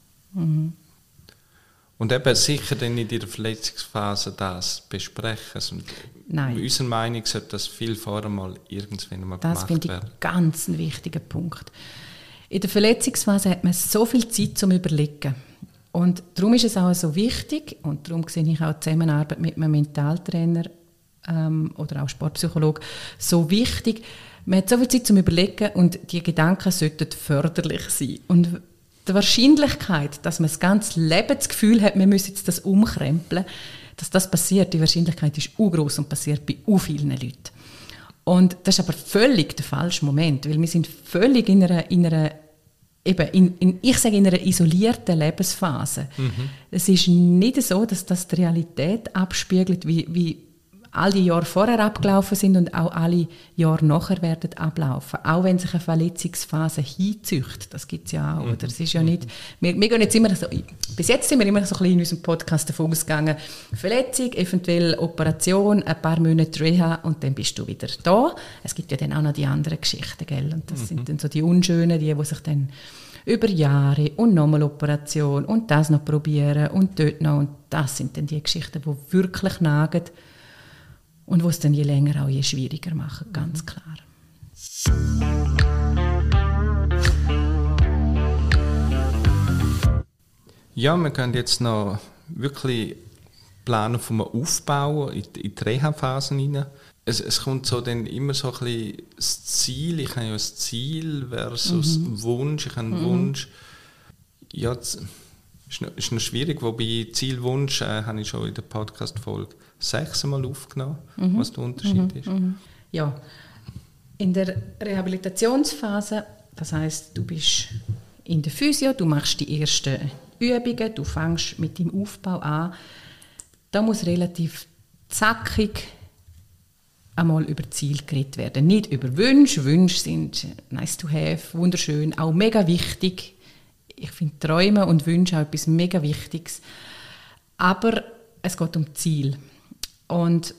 Und eben sicher dann in der Verletzungsphase das besprechen. Und Nein. Unserer Meinung sollte das viel vorher mal irgendwann mal das gemacht werden. Das finde ich ganz ein wichtiger Punkt. In der Verletzungsphase hat man so viel Zeit zum Überlegen. Und darum ist es auch so wichtig, und darum sehe ich auch die Zusammenarbeit mit einem Mentaltrainer oder auch Sportpsychologe so wichtig. Man hat so viel Zeit zum Überlegen und die Gedanken sollten förderlich sein. Und die Wahrscheinlichkeit, dass man das ganze Leben das Gefühl hat, man müsse jetzt das umkrempeln, dass das passiert, die Wahrscheinlichkeit ist gross und passiert bei vielen Leuten. Und das ist aber völlig der falsche Moment, weil wir sind völlig in einer isolierten Lebensphase. Es ist nicht so, dass das die Realität abspiegelt, wie all die Jahre vorher abgelaufen sind und auch alle Jahre nachher werden ablaufen. Auch wenn sich eine Verletzungsphase hinzüchtet, das gibt es ja auch. Oder? Das ist ja nicht, wir gehen jetzt immer so, bis jetzt sind wir immer so ein bisschen in unserem Podcast davon ausgegangen, Verletzung, eventuell Operation, ein paar Monate Reha und dann bist du wieder da. Es gibt ja dann auch noch die anderen Geschichten, gell? Und das sind dann so die unschönen, die sich dann über Jahre und nochmal Operation und das noch probieren und dort noch. Und das sind dann die Geschichten, die wirklich nagen und wo es dann je länger auch je schwieriger machen, ganz klar. Ja, wir können jetzt noch wirklich planen vom Aufbau in die Reha-Phasen hinein. Es kommt so dann immer so ein bisschen das Ziel. Ich habe ja ein Ziel versus Wunsch. Ich habe einen Wunsch. Ja, das ist noch schwierig, wobei Ziel-Wunsch habe ich schon in der Podcast-Folge 6 Mal aufgenommen, was der Unterschied ist. Ja, in der Rehabilitationsphase, das heisst, du bist in der Physio, du machst die ersten Übungen, du fängst mit dem Aufbau an. Da muss relativ zackig einmal über Ziel geredet werden. Nicht über Wünsche. Wünsche sind nice to have, wunderschön, auch mega wichtig. Ich finde Träume und Wünsche auch etwas mega Wichtiges. Aber es geht um Ziel. Und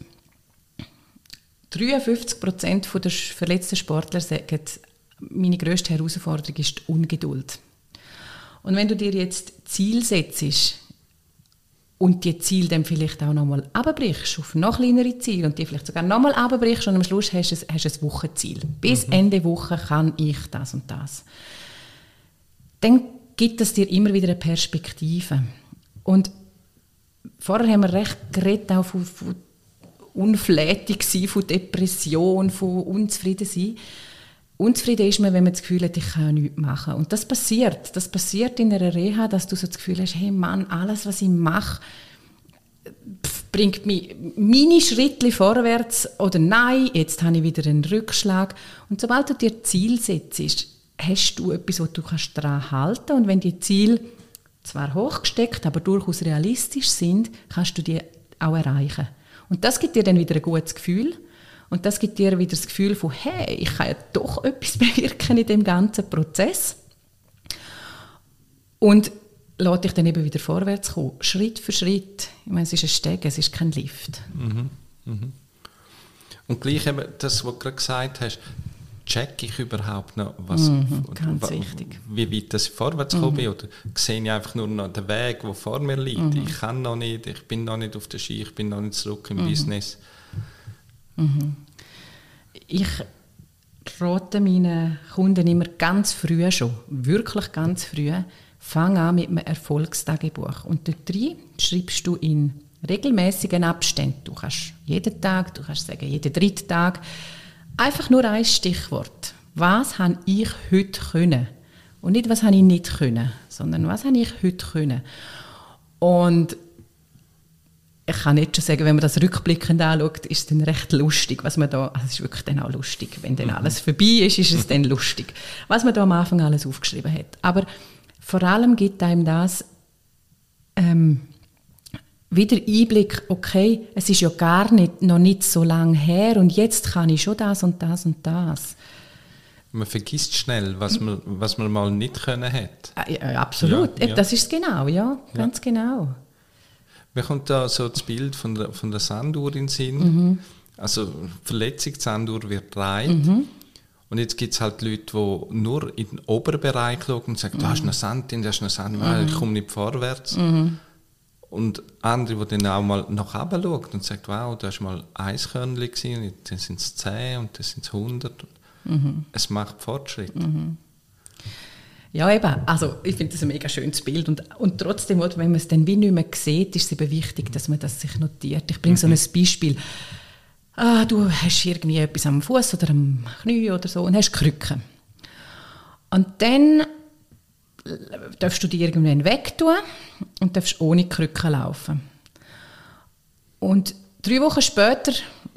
53% der verletzten Sportler sagen, meine grösste Herausforderung ist die Ungeduld. Und wenn du dir jetzt Ziel setzt und die Ziele dann vielleicht auch nochmal abbrichst auf noch kleinere Ziele und die vielleicht sogar nochmal abbrichst und am Schluss hast du ein Wochenziel. Bis Ende Woche kann ich das und das. Dann gibt es dir immer wieder eine Perspektive. Und vorher haben wir recht geredet auch von unflätig sein, von Depression, von unzufrieden sein. Unzufrieden ist man, wenn man das Gefühl hat, ich kann nichts machen. Und das passiert. Das passiert in einer Reha, dass du so das Gefühl hast, hey Mann, alles, was ich mache, bringt mich meine Schritte vorwärts. Oder nein, jetzt habe ich wieder einen Rückschlag. Und sobald du dir Ziel setzt, hast du etwas, wo du daran halten kannst. Und wenn die Ziele zwar hochgesteckt, aber durchaus realistisch sind, kannst du die auch erreichen. Und das gibt dir dann wieder ein gutes Gefühl. Und das gibt dir wieder das Gefühl von, hey, ich kann ja doch etwas bewirken in dem ganzen Prozess. Und lässt dich dann eben wieder vorwärts kommen, Schritt für Schritt. Ich meine, es ist ein Steg, es ist kein Lift. Und gleich eben das, was du gerade gesagt hast, checke ich überhaupt noch, ganz wichtig. Wie weit das vorwärts gekommen bin, oder sehe ich einfach nur noch den Weg, der vor mir liegt. Ich kann noch nicht, ich bin noch nicht auf der Ski, ich bin noch nicht zurück im Business. Ich rate meinen Kunden immer ganz früh schon, wirklich ganz früh, fang an mit einem Erfolgstagebuch. Und dort drin schreibst du in regelmäßigen Abständen. Du kannst jeden Tag, du kannst sagen, jeden 3. Tag, einfach nur ein Stichwort. Was habe ich heute können? Und nicht, was habe ich nicht können, sondern was habe ich heute können? Und ich kann nicht schon sagen, wenn man das rückblickend anschaut, ist es dann recht lustig, was man da, also es ist wirklich dann auch lustig, wenn dann alles vorbei ist es dann lustig, was man da am Anfang alles aufgeschrieben hat. Aber vor allem gibt einem das wieder Einblick, okay, es ist ja noch nicht so lange her und jetzt kann ich schon das und das und das. Man vergisst schnell, was man mal nicht können hat. Ja, absolut, ja. Das ist es genau, ja, ganz genau. Mir kommt da so das Bild von der Sanduhr in den Sinn. Also Verletzung, die Sanduhr wird breit. Und jetzt gibt es halt Leute, die nur in den oberen Bereich schauen und sagen, da ist noch Sand drin, da ist noch Sand, ich komme nicht vorwärts. Und andere, die dann auch mal nach oben schauen und sagen, wow, da war mal ein Körnchen, dann sind es 10 und dann sind es 100. Es macht Fortschritt. Ja, eben. Also, ich finde das ein mega schönes Bild. Und trotzdem, wenn man es dann wie nicht mehr sieht, ist es eben wichtig, dass man das sich notiert. Ich bringe so ein Beispiel. Du hast irgendwie etwas am Fuß oder am Knie oder so und hast Krücken. Und dann darfst du die irgendwann wegtun und darfst ohne Krücken laufen. Und 3 Wochen später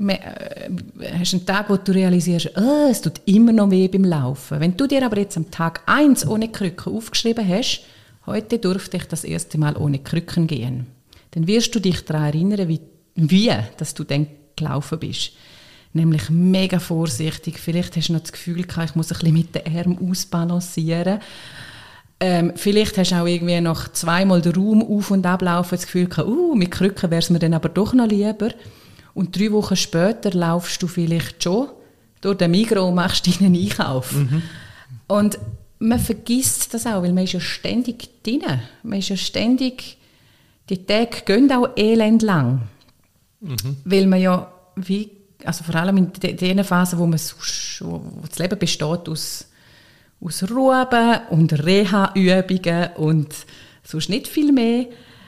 hast einen Tag, wo du realisierst, es tut immer noch weh beim Laufen. Wenn du dir aber jetzt am Tag 1 ohne Krücken aufgeschrieben hast, heute durfte ich das erste Mal ohne Krücken gehen, dann wirst du dich daran erinnern, wie dass du dann gelaufen bist. Nämlich mega vorsichtig. Vielleicht hast du noch das Gefühl gehabt, ich muss ein bisschen mit den Armen ausbalancieren. Vielleicht hast du auch irgendwie nach 2-mal den Raum auf- und ablaufen das Gefühl gehabt, mit Krücken wäre es mir dann aber doch noch lieber. Und 3 Wochen später laufst du vielleicht schon durch den Migros und machst deinen Einkauf. Und man vergisst das auch, weil man ist ja ständig drin. Man ist ja ständig, die Tage gehen auch elendlang. Weil man ja, also vor allem in den Phasen, wo das Leben besteht aus Ruhen und Reha-Übungen und sonst nicht viel mehr,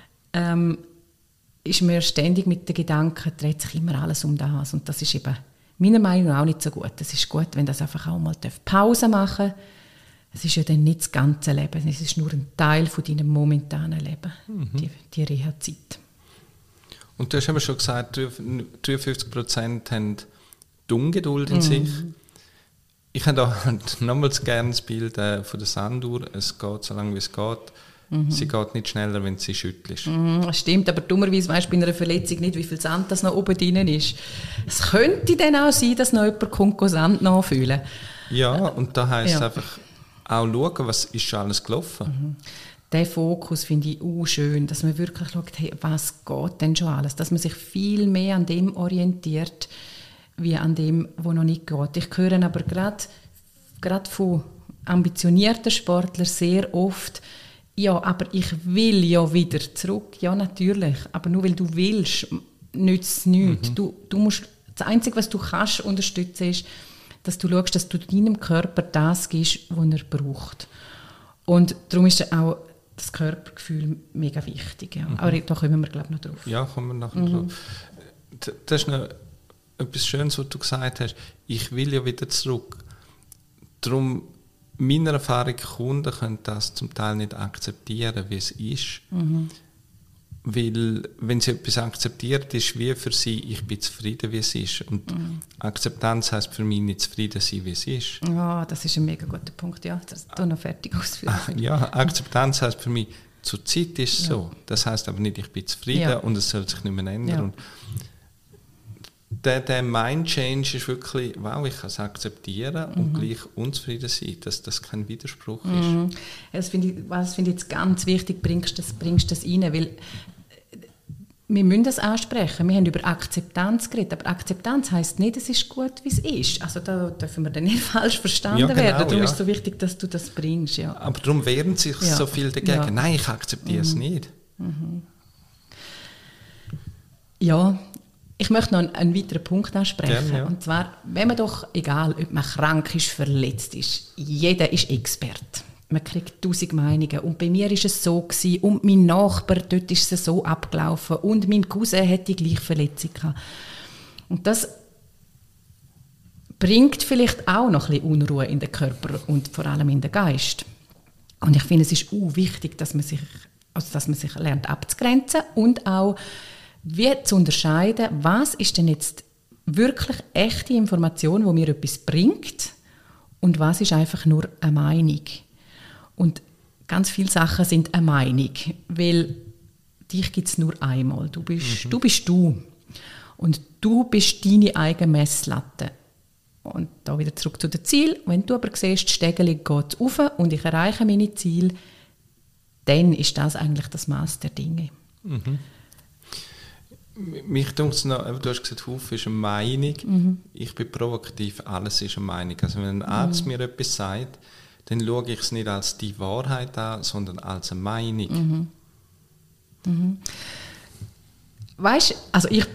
ist man ständig mit den Gedanken, dreht sich immer alles um das. Und das ist eben meiner Meinung nach auch nicht so gut. Es ist gut, wenn das einfach auch mal Pause machen darf. Es ist ja dann nicht das ganze Leben, es ist nur ein Teil von deinem momentanen Leben, die Reha-Zeit. Und du hast eben schon gesagt, 53% haben die Ungeduld in sich. Ich habe da nochmals gerne das Bild von der Sanduhr. Es geht so lange, wie es geht. Sie geht nicht schneller, wenn sie schüttelst. Das stimmt, aber dummerweise weisst du bei einer Verletzung nicht, wie viel Sand das noch oben drin ist. Es könnte dann auch sein, dass noch jemand kommt, Sand nachfüllen. Ja, und da heisst es einfach auch schauen, was ist schon alles gelaufen. Den Fokus finde ich auch schön, dass man wirklich schaut, hey, was geht denn schon alles? Dass man sich viel mehr an dem orientiert, wie an dem, was noch nicht geht. Ich höre aber gerade von ambitionierten Sportlern sehr oft, ja, aber ich will ja wieder zurück. Ja, natürlich, aber nur weil du willst, nützt es nichts. Du musst, das Einzige, was du kannst unterstützen, ist, dass du schaust, dass du deinem Körper das gibst, was er braucht. Und darum ist auch das Körpergefühl mega wichtig. Ja. Aber da kommen wir, glaube ich, noch drauf. Ja, kommen wir nachher drauf. Das ist noch etwas Schönes, was du gesagt hast. Ich will ja wieder zurück. Darum, meiner Erfahrung, Kunden können das zum Teil nicht akzeptieren, wie es ist. Weil, wenn sie etwas akzeptiert, ist wie für sie, ich bin zufrieden, wie es ist. Und Akzeptanz heisst für mich nicht zufrieden sein, wie es ist. Ja, das ist ein mega guter Punkt. Ja, das ist noch fertig ausführen. Ja, Akzeptanz heisst für mich, zur Zeit ist es so. Das heisst aber nicht, ich bin zufrieden und es soll sich nicht mehr ändern. Und der Mind-Change ist wirklich, wow, ich kann es akzeptieren und gleich unzufrieden sein, dass das kein Widerspruch ist. Das finde ich jetzt ganz wichtig, bringst das rein, weil wir müssen das ansprechen. Wir haben über Akzeptanz geredet, aber Akzeptanz heisst nicht, es ist gut, wie es ist. Also da dürfen wir dann nicht falsch verstanden werden. Darum ist es so wichtig, dass du das bringst. Ja. Aber darum wehren sich so viel dagegen. Ja. Nein, ich akzeptiere es nicht. Ja, ich möchte noch einen weiteren Punkt ansprechen. Gerne, ja. Und zwar, wenn man doch, egal ob man krank ist, verletzt ist, jeder ist Experte. Man kriegt 1000 Meinungen. Und bei mir war es so gewesen, und mein Nachbar, dort ist es so abgelaufen und mein Cousin hat die gleiche Verletzung gehabt. Und das bringt vielleicht auch noch ein bisschen Unruhe in den Körper und vor allem in den Geist. Und ich finde, es ist auch wichtig, dass man sich lernt abzugrenzen und auch wie zu unterscheiden, was ist denn jetzt wirklich echte Information, die mir etwas bringt und was ist einfach nur eine Meinung. Und ganz viele Sachen sind eine Meinung, weil dich gibt es nur einmal. Du bist du. Und du bist deine eigene Messlatte. Und da wieder zurück zu dem Ziel. Wenn du aber siehst, die Stegeli geht rauf und ich erreiche meine Ziele, dann ist das eigentlich das Maß der Dinge. Mich denkt es noch, du hast gesagt, Huf ist eine Meinung. Ich bin provokativ, alles ist eine Meinung. Also wenn ein Arzt mir etwas sagt, dann schaue ich es nicht als die Wahrheit an, sondern als eine Meinung. Weißt du, also ich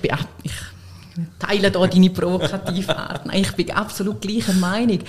teile da deine provokative Art. Nein, ich bin absolut gleicher Meinung.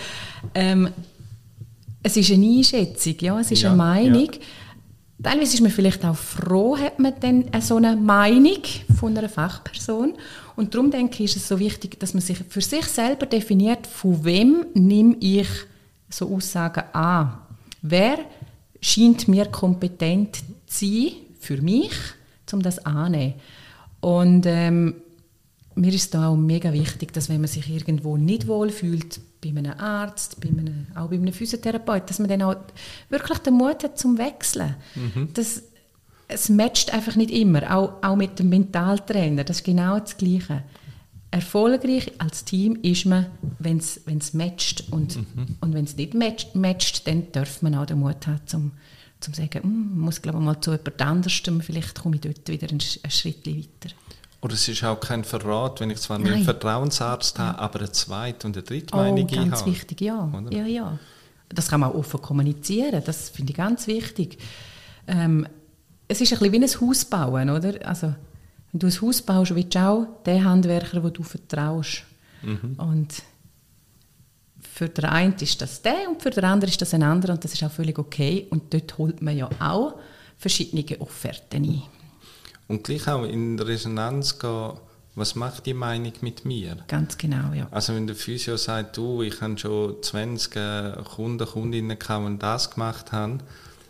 Es ist eine Einschätzung, ja, es ist eine Meinung. Ja. Teilweise ist man vielleicht auch froh, hat man dann so eine Meinung von einer Fachperson. Und darum denke ich, ist es so wichtig, dass man sich für sich selber definiert, von wem nehme ich so Aussagen an. Wer scheint mir kompetent zu sein für mich, um das anzunehmen. Und man mir ist da auch mega wichtig, dass wenn man sich irgendwo nicht wohl fühlt, bei einem Arzt, auch bei einem Physiotherapeut, dass man dann auch wirklich den Mut hat zum Wechseln. Es matcht einfach nicht immer, auch mit dem Mentaltrainer, das ist genau das Gleiche. Erfolgreich als Team ist man, wenn es matcht. Und wenn es nicht matcht, dann darf man auch den Mut haben, zum zu sagen, man muss glaube ich mal zu jemand anderem, vielleicht komme ich dort wieder einen Schritt weiter. Oder es ist auch kein Verrat, wenn ich zwar einen Vertrauensarzt habe, aber eine zweite und eine dritte Meinung habe. Ganz wichtig, ja. Ja. Das kann man auch offen kommunizieren, das finde ich ganz wichtig. Es ist ein bisschen wie ein Haus bauen, oder? Also, wenn du ein Haus baust, willst du auch den Handwerker, den du vertraust. Und für den einen ist das der und für den anderen ist das ein anderer und das ist auch völlig okay. Und dort holt man ja auch verschiedene Offerten ein. Und gleich auch in Resonanz gehen, was macht die Meinung mit mir? Ganz genau, ja. Also wenn der Physio sagt, ich habe schon 20 Kundinnen gehabt, die das gemacht haben,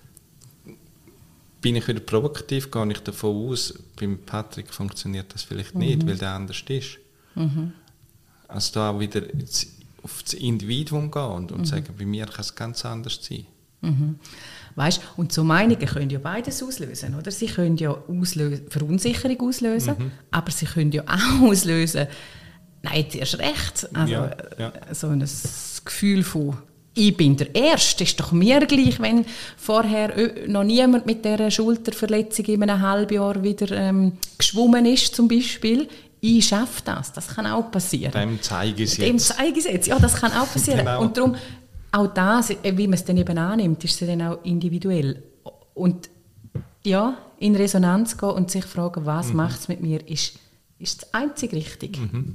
bin ich wieder provokativ, gehe ich davon aus, beim Patrick funktioniert das vielleicht nicht, weil der anders ist. Also da auch wieder auf das Individuum gehen und sagen, bei mir kann es ganz anders sein. Weißt, und so Meinungen können ja beides auslösen, oder? Sie können ja Verunsicherung auslösen, aber sie können ja auch auslösen, nein, jetzt erst recht. Also, so ein Gefühl von, ich bin der Erste, ist doch mir gleich, wenn vorher noch niemand mit dieser Schulterverletzung in einem halben Jahr wieder geschwommen ist, zum Beispiel. Ich schaffe das, das kann auch passieren. Dem Zeigesetz. Ja, das kann auch passieren. Genau. Und darum, auch das, wie man es dann eben annimmt, ist es dann auch individuell. Und ja, in Resonanz gehen und sich fragen, was macht es mit mir, ist das einzig richtig.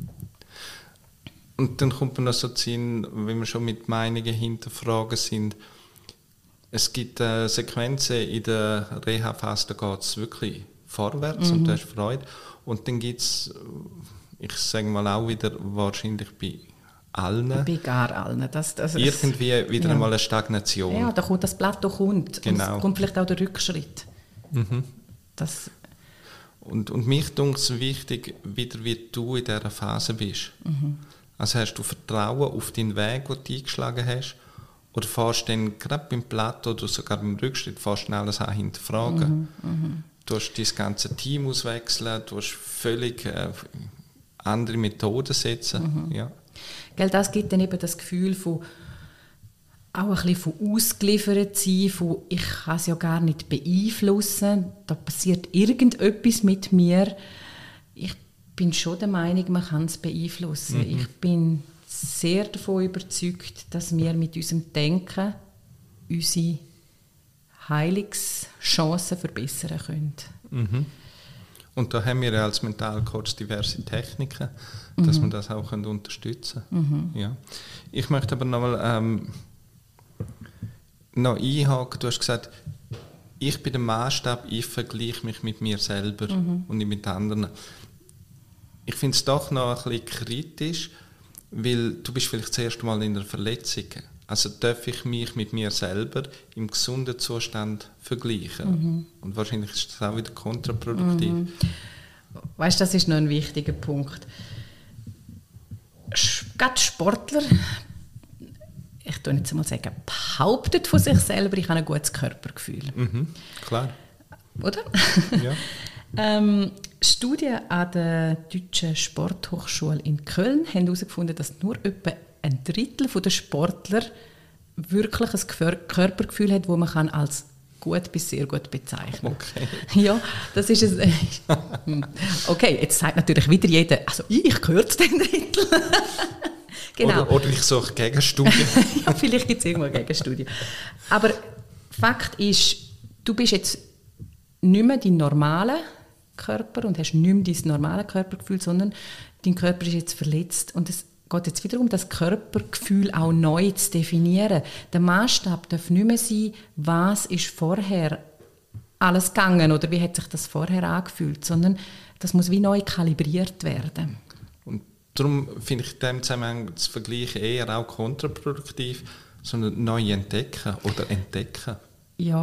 Und dann kommt man noch so zu Sinn, wenn wir schon mit Meinungen hinterfragen sind, es gibt Sequenzen in der Reha-Phase, da geht es wirklich vorwärts und du hast Freude. Und dann gibt es, ich sage mal auch wieder, wahrscheinlich bei allen. Bei gar allen. Irgendwie wieder einmal eine Stagnation. Ja, da kommt das Plateau kommt. Genau. Und es kommt vielleicht auch der Rückschritt. Und mich dunkt es wichtig, wieder wie du in dieser Phase bist. Also hast du Vertrauen auf deinen Weg, den du eingeschlagen hast? Oder fährst du dann gerade beim Plateau oder sogar beim Rückschritt fährst du alles an hinterfragen? Du hast dein ganze Team auswechseln, du hast völlig andere Methoden setzen. Ja. Gell, das gibt dann eben das Gefühl von auch ein bisschen von ausgeliefert sein, von ich kann es ja gar nicht beeinflussen, da passiert irgendetwas mit mir. Ich bin schon der Meinung, man kann es beeinflussen. Ich bin sehr davon überzeugt, dass wir mit unserem Denken unsere Heilungschancen verbessern können. Und da haben wir als Mentalcoach diverse Techniken, dass wir das auch unterstützen können. Ja. Ich möchte aber noch einhaken. Du hast gesagt, ich bin der Maßstab, ich vergleiche mich mit mir selber und nicht mit anderen. Ich finde es doch noch ein bisschen kritisch, weil du bist vielleicht das erste Mal in einer Verletzung. Also darf ich mich mit mir selber im gesunden Zustand vergleichen. Und wahrscheinlich ist das auch wieder kontraproduktiv. Weißt du, das ist noch ein wichtiger Punkt. Gerade Sportler, ich tue jetzt mal sagen, behauptet von sich selber, ich habe ein gutes Körpergefühl. Klar. Oder? Ja. Studien an der Deutschen Sporthochschule in Köln haben herausgefunden, dass nur etwa ein Drittel der Sportler wirklich ein Körpergefühl hat, das man als gut bis sehr gut bezeichnen kann. Okay. Ja, das ist es. Okay, jetzt sagt natürlich wieder jeder, also ich gehöre zu den Drittel. Genau. Oder ich suche Gegenstudien. Ja, vielleicht gibt es irgendwo Gegenstudien. Aber Fakt ist, du bist jetzt nicht mehr dein normaler Körper und hast nicht mehr dein normales Körpergefühl, sondern dein Körper ist jetzt verletzt und es geht jetzt wieder um das Körpergefühl auch neu zu definieren. Der Maßstab darf nicht mehr sein, was ist vorher alles gegangen oder wie hat sich das vorher angefühlt, sondern das muss wie neu kalibriert werden. Und darum finde ich in diesem Zusammenhang das Vergleichen eher auch kontraproduktiv, sondern neu entdecken oder entdecken. Ja,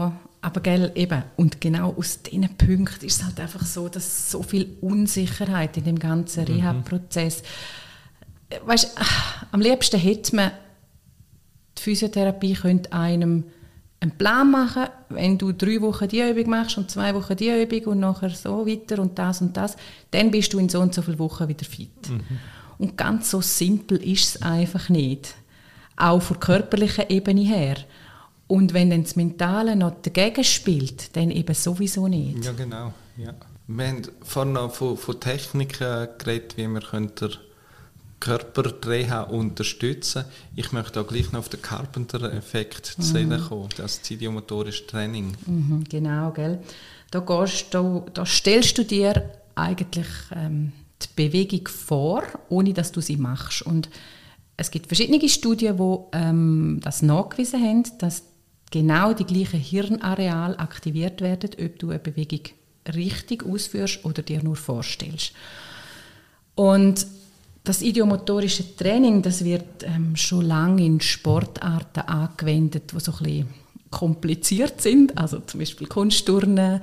Aber gell, eben, und genau aus diesen Punkten ist es halt einfach so, dass so viel Unsicherheit in dem ganzen Reha-Prozess. Weißt, am liebsten hätte man, die Physiotherapie könnte einem einen Plan machen, wenn du 3 Wochen die Übung machst und 2 Wochen die Übung und nachher so weiter und das, dann bist du in so und so vielen Wochen wieder fit. Und ganz so simpel ist es einfach nicht. Auch von körperlicher Ebene her. Und wenn dann das Mentale noch dagegen spielt, dann eben sowieso nicht. Ja, genau. Ja. Wir haben vorhin noch von Techniken geredet, wie man den Körperreha unterstützen. Ich möchte auch gleich noch auf den Carpenter-Effekt zu reden kommen, das ideomotorische Training. Genau, gell? Da stellst du dir eigentlich die Bewegung vor, ohne dass du sie machst. Und es gibt verschiedene Studien, die das nachgewiesen haben, dass genau die gleichen Hirnareale aktiviert werden, ob du eine Bewegung richtig ausführst oder dir nur vorstellst. Und das idiomotorische Training, das wird schon lange in Sportarten angewendet, die so ein bisschen kompliziert sind, also zum Beispiel Kunstturnen,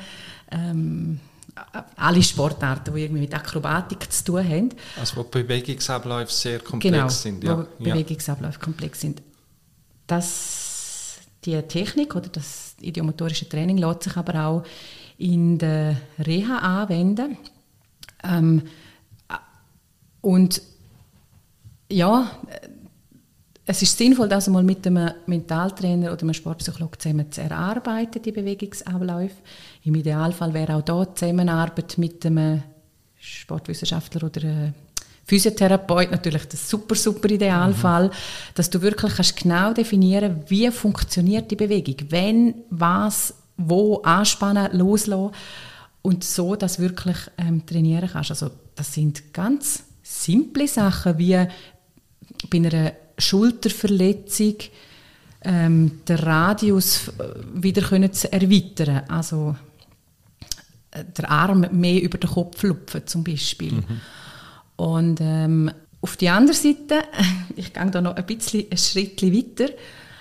alle Sportarten, die irgendwie mit Akrobatik zu tun haben. Also wo Bewegungsabläufe sehr komplex sind. Ja, wo Bewegungsabläufe komplex sind. Die Technik oder das idiomotorische Training lässt sich aber auch in der Reha anwenden. Und ja, es ist sinnvoll, das mal mit einem Mentaltrainer oder einem Sportpsychologen zusammen zu erarbeiten, die Bewegungsabläufe. Im Idealfall wäre auch da die Zusammenarbeit mit einem Sportwissenschaftler oder einem Physiotherapeut natürlich das super Idealfall, dass du wirklich kannst genau definieren, wie funktioniert die Bewegung, wenn, was, wo anspannen, loslassen und so das wirklich trainieren kannst. Also das sind ganz simple Sachen wie bei einer Schulterverletzung den Radius wieder zu erweitern, also der Arm mehr über den Kopf lupfen zum Beispiel. Und auf die andere Seite, ich gehe da noch ein Schritt weiter,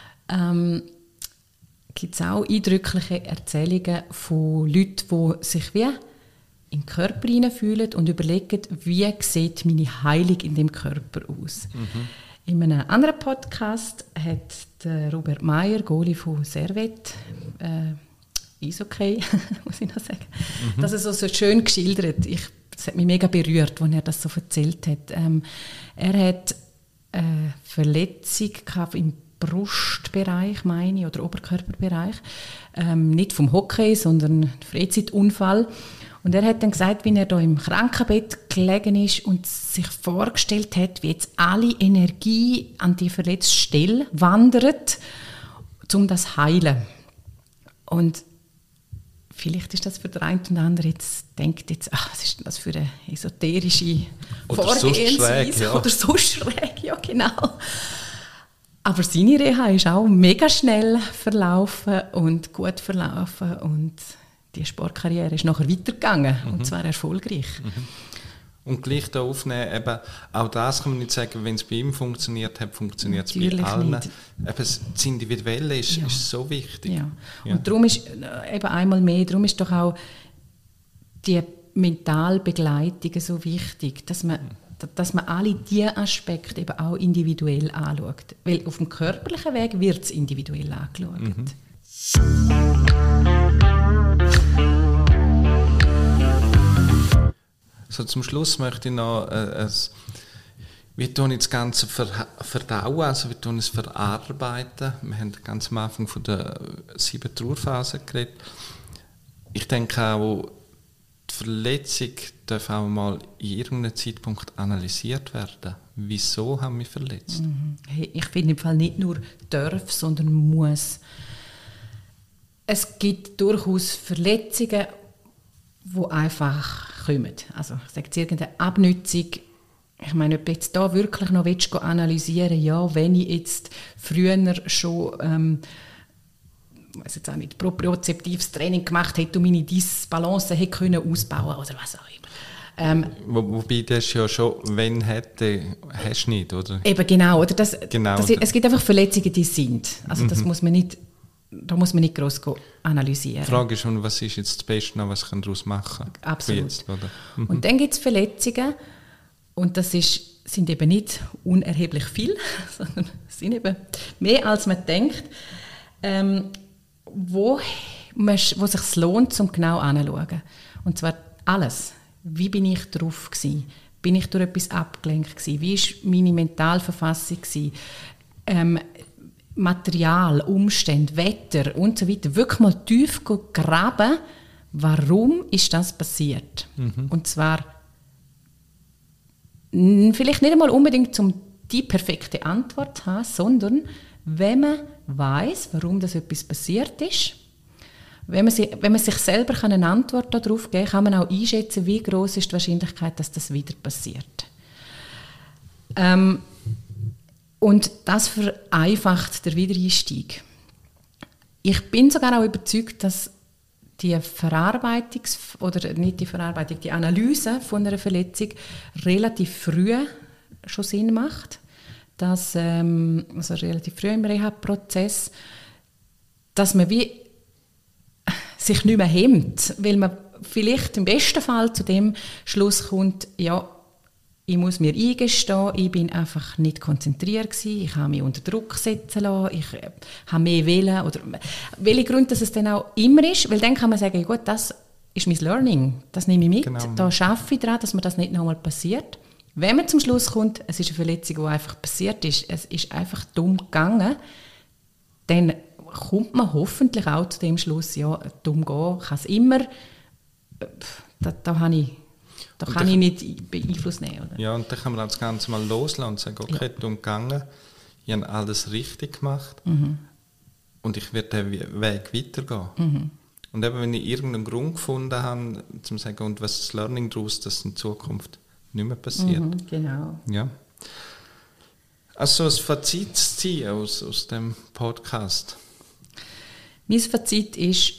gibt es auch eindrückliche Erzählungen von Leuten, die sich wie in den Körper hineinfühlen und überlegen, wie sieht meine Heilung in dem Körper aus. In einem anderen Podcast hat der Robert Meyer, Goalie von Servette, Eishockey, muss ich noch sagen, das ist so schön geschildert. Das hat mich mega berührt, als er das so erzählt hat. Er hat eine Verletzung im Brustbereich, meine ich, oder Oberkörperbereich. Nicht vom Hockey, sondern ein Freizeitunfall. Und er hat dann gesagt, wie er da im Krankenbett gelegen ist und sich vorgestellt hat, wie jetzt alle Energie an die verletzte Stelle wandert, um das zu heilen. Und vielleicht ist das für den einen oder anderen denkt jetzt, was ist denn das für eine esoterische Vorgehensweise? Oder so schräg, ja genau. Aber seine Reha ist auch mega schnell verlaufen und gut verlaufen und die Sportkarriere ist nachher weitergegangen und zwar erfolgreich. Und gleich da aufnehmen, eben, auch das kann man nicht sagen, wenn es bei ihm funktioniert hat, funktioniert es bei allen. Eben, das Individuelle ist so wichtig. Ja. Und darum ist eben einmal mehr, darum ist doch auch die Mentalbegleitung so wichtig, dass man alle diese Aspekte eben auch individuell anschaut. Weil auf dem körperlichen Weg wird es individuell angeschaut. So, zum Schluss möchte ich noch, wie tun ich das Ganze verdauen, also wie tun ich es verarbeiten. Wir haben ganz am Anfang von der 7-Trauerphase geredet. Ich denke auch, die Verletzung darf auch mal in irgendeinem Zeitpunkt analysiert werden. Wieso haben wir verletzt? Hey, ich finde im Fall nicht nur darf, sondern muss. Es gibt durchaus Verletzungen, die einfach kommen. Also ich sage jetzt irgendeine Abnützung. Ich meine, ob du jetzt da wirklich noch analysieren willst, ja, wenn ich jetzt früher schon weiß jetzt auch nicht, propriozeptives Training gemacht hätte und meine Disbalance hätte können ausbauen oder was auch immer. Wobei das ja schon, wenn hätte, hast du nicht, oder? Eben genau, oder? Es gibt einfach Verletzungen, die sind. Also das muss man nicht da muss man nicht gross analysieren. Die Frage ist schon, was ist jetzt das Beste, was kann daraus machen? Absolut. Jetzt, oder? Mhm. Und dann gibt es Verletzungen, und das sind eben nicht unerheblich viel, sondern es sind eben mehr, als man denkt, wo es sich lohnt, um genau anzuschauen. Und zwar alles. Wie bin ich drauf gewesen? Bin ich durch etwas abgelenkt gewesen? Wie war meine Mentalverfassung gewesen? Material, Umstände, Wetter und so weiter. Wirklich mal tief graben, warum ist das passiert? Und zwar vielleicht nicht einmal unbedingt, um die perfekte Antwort zu haben, sondern wenn man weiss, warum das etwas passiert ist, wenn man sich selber eine Antwort darauf geben kann, man auch einschätzen, wie groß ist die Wahrscheinlichkeit, dass das wieder passiert. Und das vereinfacht den Wiedereinstieg. Ich bin sogar auch überzeugt, dass die die Analyse von einer Verletzung relativ früh schon Sinn macht. Dass, also relativ früh im Reha-Prozess, dass man sich nicht mehr hemmt, weil man vielleicht im besten Fall zu dem Schluss kommt, ja, ich muss mir eingestehen, ich bin einfach nicht konzentriert gewesen, ich habe mich unter Druck setzen lassen, ich habe mehr wollen, oder welche Gründe dass es dann auch immer ist, weil dann kann man sagen, gut, das ist mein Learning, das nehme ich mit, genau. Da arbeite ich daran, dass mir das nicht nochmal passiert. Wenn man zum Schluss kommt, es ist eine Verletzung, die einfach passiert ist, es ist einfach dumm gegangen, dann kommt man hoffentlich auch zu dem Schluss, ja, dumm gehen kann es immer, da kann ich nicht Einfluss nehmen. Oder? Ja, und dann kann man das Ganze mal loslassen und sagen, okay, dumm gegangen, ich habe alles richtig gemacht und ich werde den Weg weitergehen. Und eben, wenn ich irgendeinen Grund gefunden habe, zum sagen, und was ist das Learning daraus, dass in Zukunft nicht mehr passiert. Genau. Ja. Also das Fazit zu ziehen aus dem Podcast. Mein Fazit ist,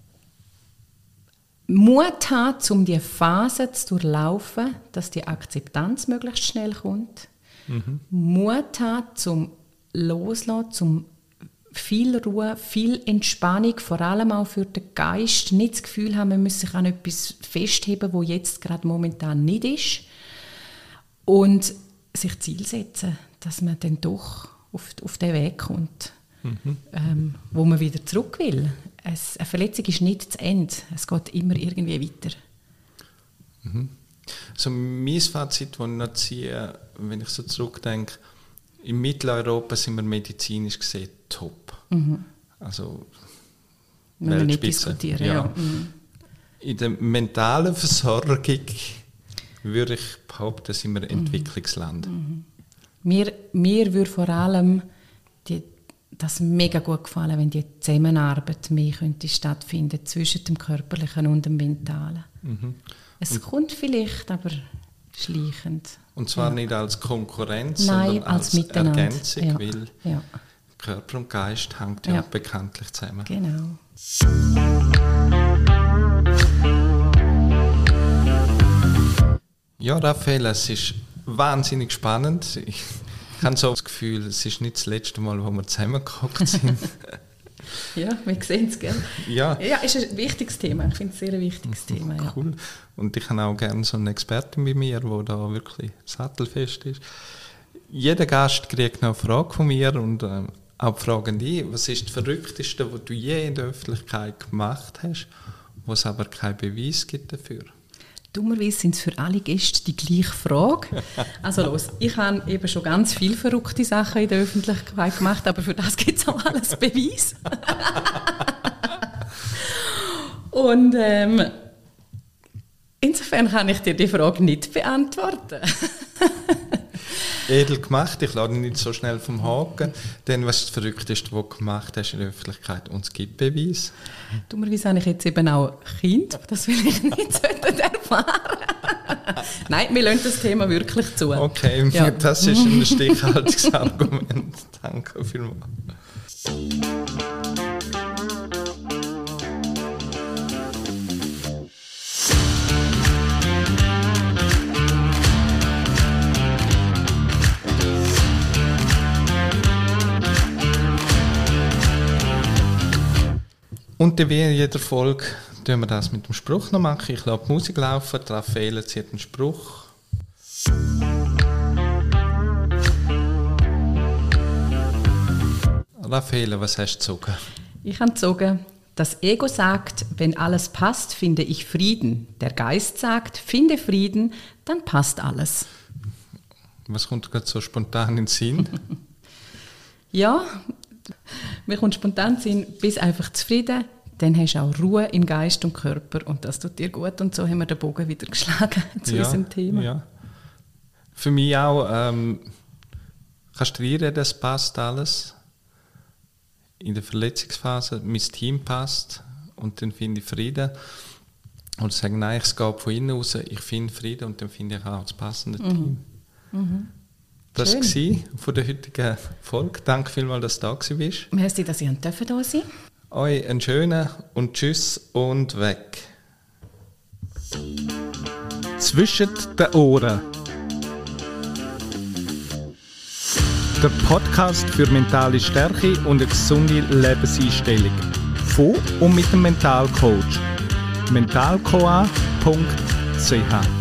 Mut haben, um diese Phase zu durchlaufen, dass die Akzeptanz möglichst schnell kommt. Mut haben, zum Loslassen, zum viel Ruhe, viel Entspannung, vor allem auch für den Geist. Nicht das Gefühl haben, man muss sich an etwas festheben, das jetzt gerade momentan nicht ist. Und sich Ziel setzen, dass man dann doch auf den Weg kommt, wo man wieder zurück will. Eine Verletzung ist nicht das Ende. Es geht immer irgendwie weiter. Also mein Fazit, das ich noch ziehe, wenn ich so zurückdenke, in Mitteleuropa sind wir medizinisch gesehen top. Also wenn wir nicht diskutieren. Ja. In der mentalen Versorgung würde ich behaupten, sind wir Entwicklungsland. Mir würde vor allem das mega gut gefallen, wenn die Zusammenarbeit mehr könnte stattfinden zwischen dem Körperlichen und dem Mentalen. Es kommt vielleicht, aber schleichend. Und zwar nicht als Konkurrenz, nein, sondern als Ergänzung, weil Körper und Geist hängt ja bekanntlich zusammen. Genau. Ja, Raphael, es ist wahnsinnig spannend. Ich habe so das Gefühl, es ist nicht das letzte Mal, wo wir zusammengehockt sind. Ja, wir sehen es, gell? Ja, ist ein wichtiges Thema. Ich finde es ein sehr wichtiges Thema. Ja. Cool. Und ich habe auch gerne so eine Expertin bei mir, die da wirklich sattelfest ist. Jeder Gast kriegt noch eine Frage von mir und auch die Frage an dich. Was ist das Verrückteste, was du je in der Öffentlichkeit gemacht hast, wo es aber keinen Beweis gibt dafür? Dummerweise sind es für alle Gäste die gleiche Frage. Also los, ich habe eben schon ganz viele verrückte Sachen in der Öffentlichkeit gemacht, aber für das gibt es auch alles Beweis. Und insofern kann ich dir die Frage nicht beantworten. Edel gemacht, ich lade nicht so schnell vom Haken. Denn was ist das Verrückteste, was du gemacht hast in der Öffentlichkeit? Und es gibt Beweis. Dummerweise habe ich jetzt eben auch Kind, das will ich nicht erfahren. Nein, wir lassen das Thema wirklich zu. Okay, ja. Das ist ein stichhaltiges Argument. Danke vielmals. Und dann wie in jeder Folge tun wir das mit dem Spruch noch machen. Ich lasse die Musik laufen, die Raffaella zieht einen Spruch. Raffaella, was hast du gezogen? Ich habe gezogen, das Ego sagt, wenn alles passt, finde ich Frieden. Der Geist sagt, finde Frieden, dann passt alles. Was kommt gerade so spontan in den Sinn? Ja, mir kommt spontan in den Sinn, bist einfach zufrieden, dann hast du auch Ruhe im Geist und Körper und das tut dir gut. Und so haben wir den Bogen wieder geschlagen zu unserem Thema. Ja. Für mich auch, kannst du reinreden, es passt alles. In der Verletzungsphase, mein Team passt und dann finde ich Frieden. Und sage, nein, es geht von innen raus, ich finde Frieden und dann finde ich auch das passende Team. Das war es von der heutigen Folge. Danke vielmals, dass du da warst. Merci, dass ihr da sein dürfen. Euch einen schönen und tschüss und weg. Zwischen den Ohren. Der Podcast für mentale Stärke und eine gesunde Lebenseinstellung. Von und mit dem Mentalcoach. mentalcoa.ch